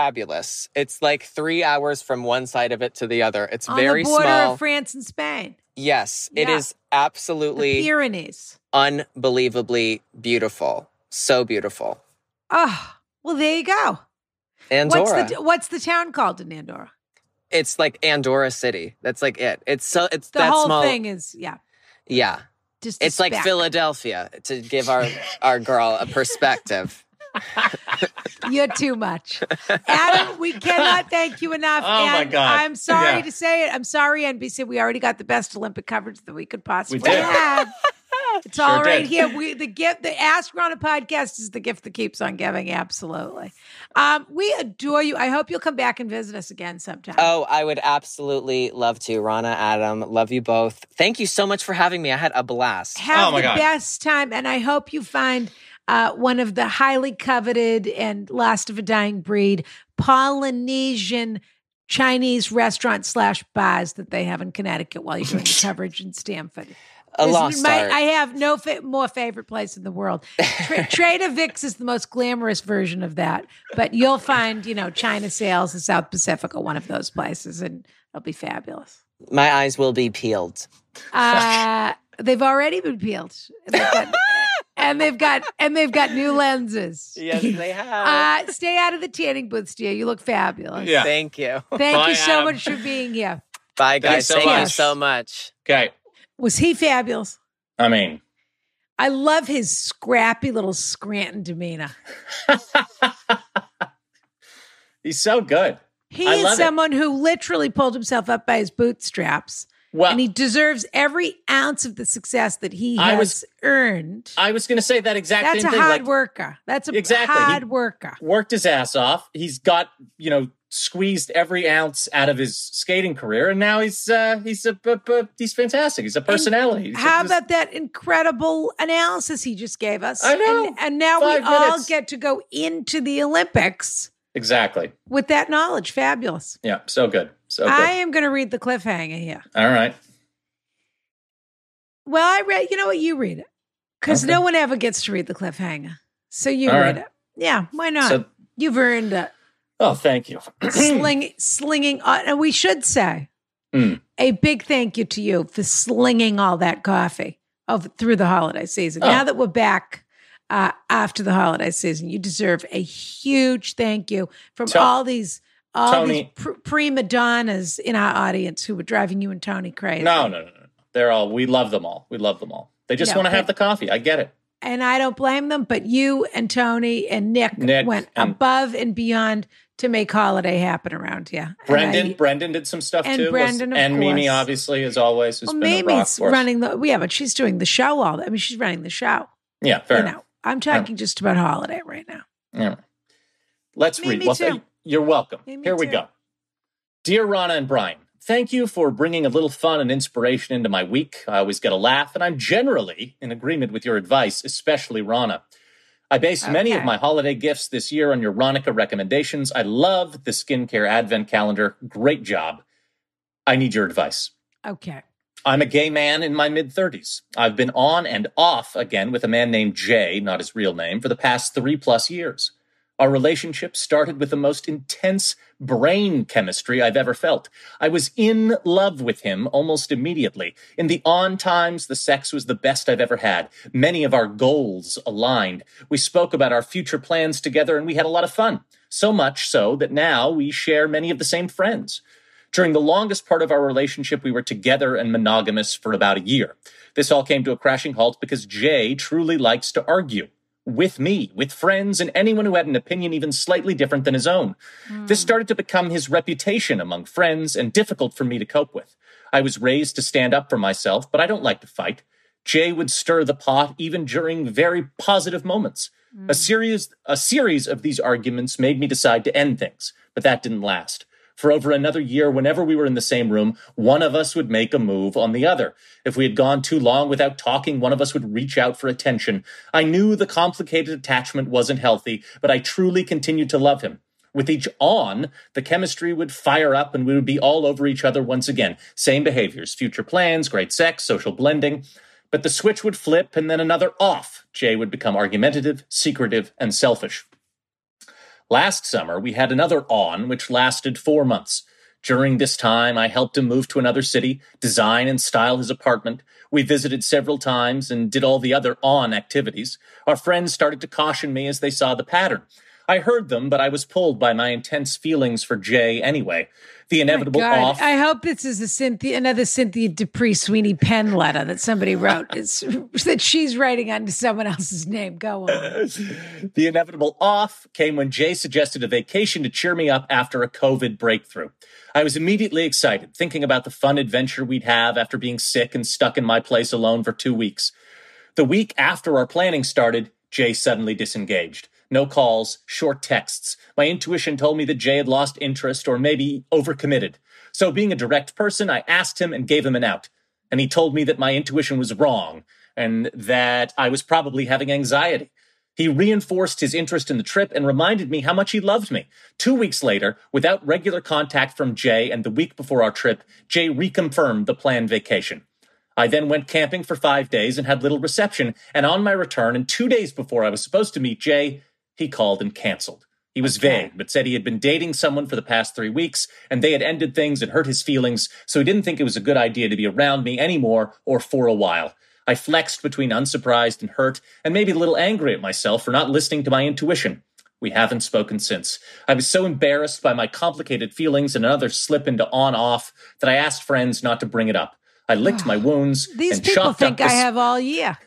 fabulous. It's like three hours from one side of it to the other. It's On very the border small. of France and Spain. Yes, Yeah. it is The absolutely Pyrenees. unbelievably beautiful. So beautiful. Oh, well, there you go. Andorra. What's the what's the town called in Andorra? It's like Andorra City. That's like it. It's so it's The that whole small. thing is, yeah. Yeah. Just a It's like speck. Philadelphia, to give our, our girl a perspective. You're too much. Adam, we cannot thank you enough. Oh, my and God. I'm sorry Yeah. to say it. I'm sorry, N B C. We already got the best Olympic coverage that we could possibly We did. have. It's Sure all right did. here. We the gift, the Ask Rana podcast is the gift that keeps on giving. Absolutely. Um, we adore you. I hope you'll come back and visit us again sometime. Oh, I would absolutely love to. Rana, Adam, love you both. Thank you so much for having me. I had a blast. Have Oh, my the God. best time, and I hope you find uh, one of the highly coveted and last of a dying breed Polynesian Chinese restaurant slash bars that they have in Connecticut while you're doing the coverage in Stamford. A This is lost my- art. I have no fa- more favorite place in the world. Tra- Trader Vic's is the most glamorous version of that, but you'll find, you know, China Sales in South Pacific are one of those places, and it'll be fabulous. My eyes will be peeled. Uh, they've already been peeled, and they've got, and they've got, and they've got new lenses. Yes, they have. Uh, stay out of the tanning booths, dear. You look fabulous. Yeah. Thank you. Thank Bye, you so Adam. much for being here. Bye, guys. so Thank you much. so much. Okay. Was he fabulous? I mean, I love his scrappy little Scranton demeanor. he's so good. He I is love it. someone who literally pulled himself up by his bootstraps, Well, and he deserves every ounce of the success that he I has was- earned. I was going to say that exact That's a same thing. hard like, worker. That's a Exactly. He- hard worker. worked his ass off. He's got, you know, squeezed every ounce out of his skating career, and now he's uh, he's a b- b- he's fantastic. He's a personality. He's How just- about that incredible analysis he just gave us? I know. And, and now Five we all minutes. get to go into the Olympics exactly? with that knowledge. Fabulous. Yeah, so good, so good. I am going to read the cliffhanger here. All right. Well, I read, you know what? You read it. Because Okay. no one ever gets to read the cliffhanger. So you All read right. it. Yeah, why not? So, You've earned it. oh, thank you. Sling, slinging, uh, and we should say Mm. a big thank you to you for slinging all that coffee of, through the holiday season. Oh. Now that we're back uh, after the holiday season, you deserve a huge thank you from To- all these all Tony- these pr- prima donnas in our audience who were driving you and Tony crazy. No, no, no, no. They're all. We love them all. We love them all. They just No, want to have but- the coffee. I get it. And I don't blame them, but you and Tony and Nick, Nick went and- above and beyond to make holiday happen around here. And Brendan, I- Brendan did some stuff and too. Brendan, of and Mimi, course. obviously, as always, has well, been a rock Mimi's for us. running the, yeah, but she's doing the show all, I mean, she's running the show. Yeah, fair you enough. know, I'm talking just about holiday right now. Yeah. Let's Me- read. me Well, too. th- you're welcome. Me- me Here we too. go. Dear Rana and Brian, thank you for bringing a little fun and inspiration into my week. I always get a laugh, and I'm generally in agreement with your advice, especially Rana. I based many of Okay. my holiday gifts this year on your Ronica recommendations. I love the skincare advent calendar. Great job. I need your advice. Okay. I'm a gay man in my mid-thirties. I've been on and off again with a man named Jay, not his real name, for the past three plus years. Our relationship started with the most intense brain chemistry I've ever felt. I was in love with him almost immediately. In the on times, the sex was the best I've ever had. Many of our goals aligned. We spoke about our future plans together, and we had a lot of fun. So much so that now we share many of the same friends. During the longest part of our relationship, we were together and monogamous for about a year. This all came to a crashing halt because Jay truly likes to argue. With me, with friends, and anyone who had an opinion even slightly different than his own. This started to become his reputation among friends and difficult for me to cope with. I was raised to stand up for myself, but I don't like to fight. Jay would stir the pot even during very positive moments. A series, a series of these arguments made me decide to end things, but that didn't last. For over another year, whenever we were in the same room, one of us would make a move on the other. If we had gone too long without talking, one of us would reach out for attention. I knew the complicated attachment wasn't healthy, but I truly continued to love him. With each on, the chemistry would fire up and we would be all over each other once again. Same behaviors, future plans, great sex, social blending. But the switch would flip and then another off. Jay would become argumentative, secretive, and selfish. Last summer, we had another on, which lasted four months. During this time, I helped him move to another city, design and style his apartment. We visited several times and did all the other on activities. Our friends started to caution me as they saw the pattern. I heard them, but I was pulled by my intense feelings for Jay anyway. The inevitable oh off. I hope this is a Cynthia, another Cynthia Dupree Sweeney Penn letter that somebody wrote. It's that she's writing under someone else's name. Go on. The inevitable off came when Jay suggested a vacation to cheer me up after a COVID breakthrough. I was immediately excited, thinking about the fun adventure we'd have after being sick and stuck in my place alone for two weeks. The week after our planning started, Jay suddenly disengaged. No calls, short texts. My intuition told me that Jay had lost interest or maybe overcommitted. So being a direct person, I asked him and gave him an out. And he told me that my intuition was wrong and that I was probably having anxiety. He reinforced his interest in the trip and reminded me how much he loved me. Two weeks later, without regular contact from Jay and the week before our trip, Jay reconfirmed the planned vacation. I then went camping for five days and had little reception. And on my return, and two days before I was supposed to meet Jay, he called and canceled. He was okay. vague, but said he had been dating someone for the past three weeks, and they had ended things and hurt his feelings, so he didn't think it was a good idea to be around me anymore or for a while. I flexed between unsurprised and hurt, and maybe a little angry at myself for not listening to my intuition. We haven't spoken since. I was so embarrassed by my complicated feelings and another slip into on-off that I asked friends not to bring it up. I licked my wounds. These and people think I the... have all year.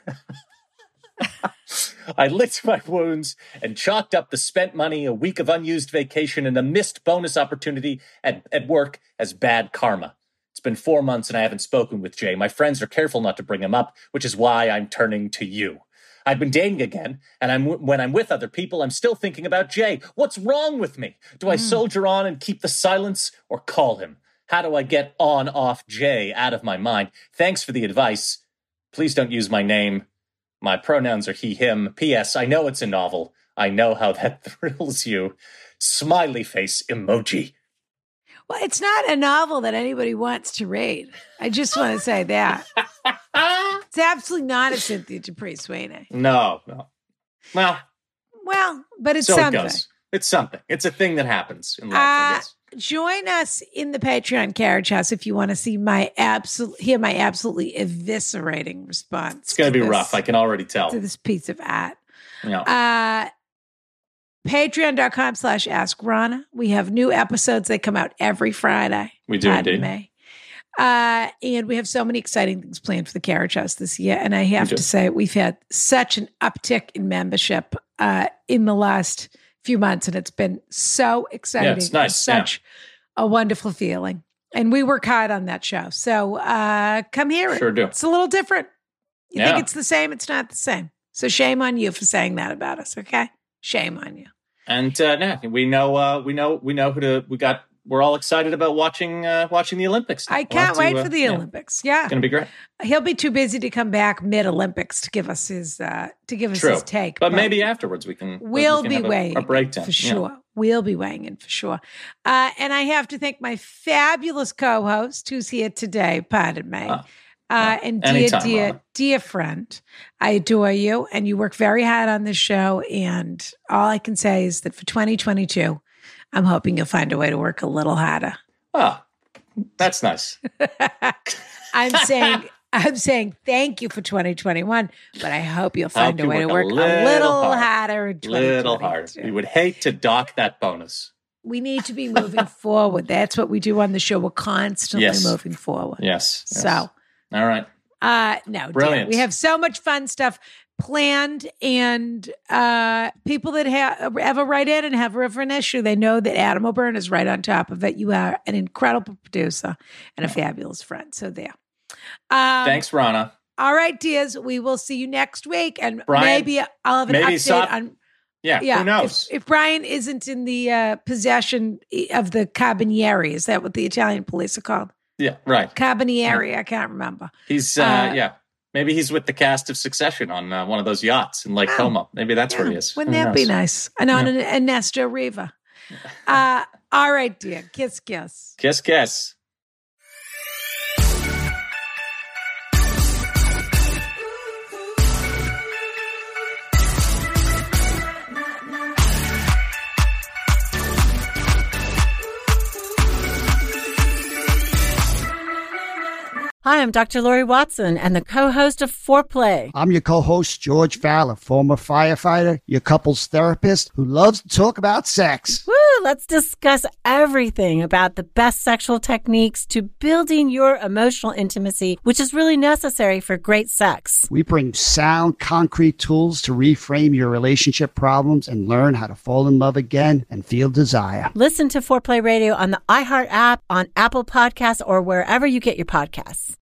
I licked my wounds and chalked up the spent money, a week of unused vacation, and a missed bonus opportunity at, at work as bad karma. It's been four months and I haven't spoken with Jay. My friends are careful not to bring him up, which is why I'm turning to you. I've been dating again, and I'm when I'm with other people, I'm still thinking about Jay. What's wrong with me? Do I mm. soldier on and keep the silence or call him? How do I get on, off Jay out of my mind? Thanks for the advice. Please don't use my name. My pronouns are he, him. P S. I know it's a novel. I know how that thrills you. Smiley face emoji. Well, it's not a novel that anybody wants to read. I just want to say that. It's absolutely not a Cynthia Dupree Sweeney. No, no. Well, well, but it's so something. It goes. It's something. It's a thing that happens in life, uh, I guess. Join us in the Patreon Carriage House if you want to see my absolute, hear my absolutely eviscerating response. It's going to be this, rough. I can already tell. To this piece of art. Yeah. Uh, Patreon.com slash Ask Rana. We have new episodes. They come out every Friday. We do indeed. May. Uh, and we have so many exciting things planned for the Carriage House this year. And I have to say, we've had such an uptick in membership uh, in the last few months, and it's been so exciting. Yeah, it's nice. Such yeah. a wonderful feeling. And we work hard on that show. So uh, come hear it. Sure do. It's a little different. You yeah. think it's the same? It's not the same. So shame on you for saying that about us, okay? Shame on you. And uh, no, we know, uh, we know, we know who to. We got. We're all excited about watching uh, watching the Olympics now. I can't we'll wait to, for the uh, Olympics. Yeah, it's going to be great. He'll be too busy to come back mid Olympics to give us his uh, to give us True. his take. But, but maybe afterwards we can. We'll we can be weighing a, a breakdown for sure. Yeah. We'll be weighing in for sure. Uh, and I have to thank my fabulous co-host who's here today. Pardon me. Uh, Uh, and dear, Anytime, dear, Rana. dear friend, I adore you, and you work very hard on this show. And all I can say is that for twenty twenty-two, I'm hoping you'll find a way to work a little harder. Oh, that's nice. I'm saying, I'm saying thank you for twenty twenty-one, but I hope you'll find hope a way work to work a a little, little hard. harder in twenty twenty-two. Little harder. We would hate to dock that bonus. We need to be moving forward. That's what we do on the show. We're constantly yes. moving forward. Yes. yes. So. All right. Uh, no, Brilliant. dear. We have so much fun stuff planned, and uh, people that have ever write in and have ever an issue, they know that Adam O'Byrne is right on top of it. You are an incredible producer and a fabulous friend. So there. Um, Thanks, Rana. All right, dears. We will see you next week, and Brian, maybe I'll have an maybe update stop. on. Yeah, Yeah, who knows? If, if Brian isn't in the uh, possession of the Carabinieri, is that what the Italian police are called? Yeah, right. Carabinieri, I can't remember. He's, uh, uh, yeah. Maybe he's with the cast of Succession on uh, one of those yachts in Lake oh, Como. Maybe that's yeah. where he is. Wouldn't Who that knows? be nice? I know, yeah. and Ernesto Riva. Uh, all right, dear. Kiss, kiss. Kiss, kiss. Hi, I'm Doctor Lori Watson and the co-host of Foreplay. I'm your co-host, George Fowler, former firefighter, your couples therapist who loves to talk about sex. Woo! Let's discuss everything about the best sexual techniques to building your emotional intimacy, which is really necessary for great sex. We bring sound, concrete tools to reframe your relationship problems and learn how to fall in love again and feel desire. Listen to Foreplay Radio on the iHeart app, on Apple Podcasts, or wherever you get your podcasts.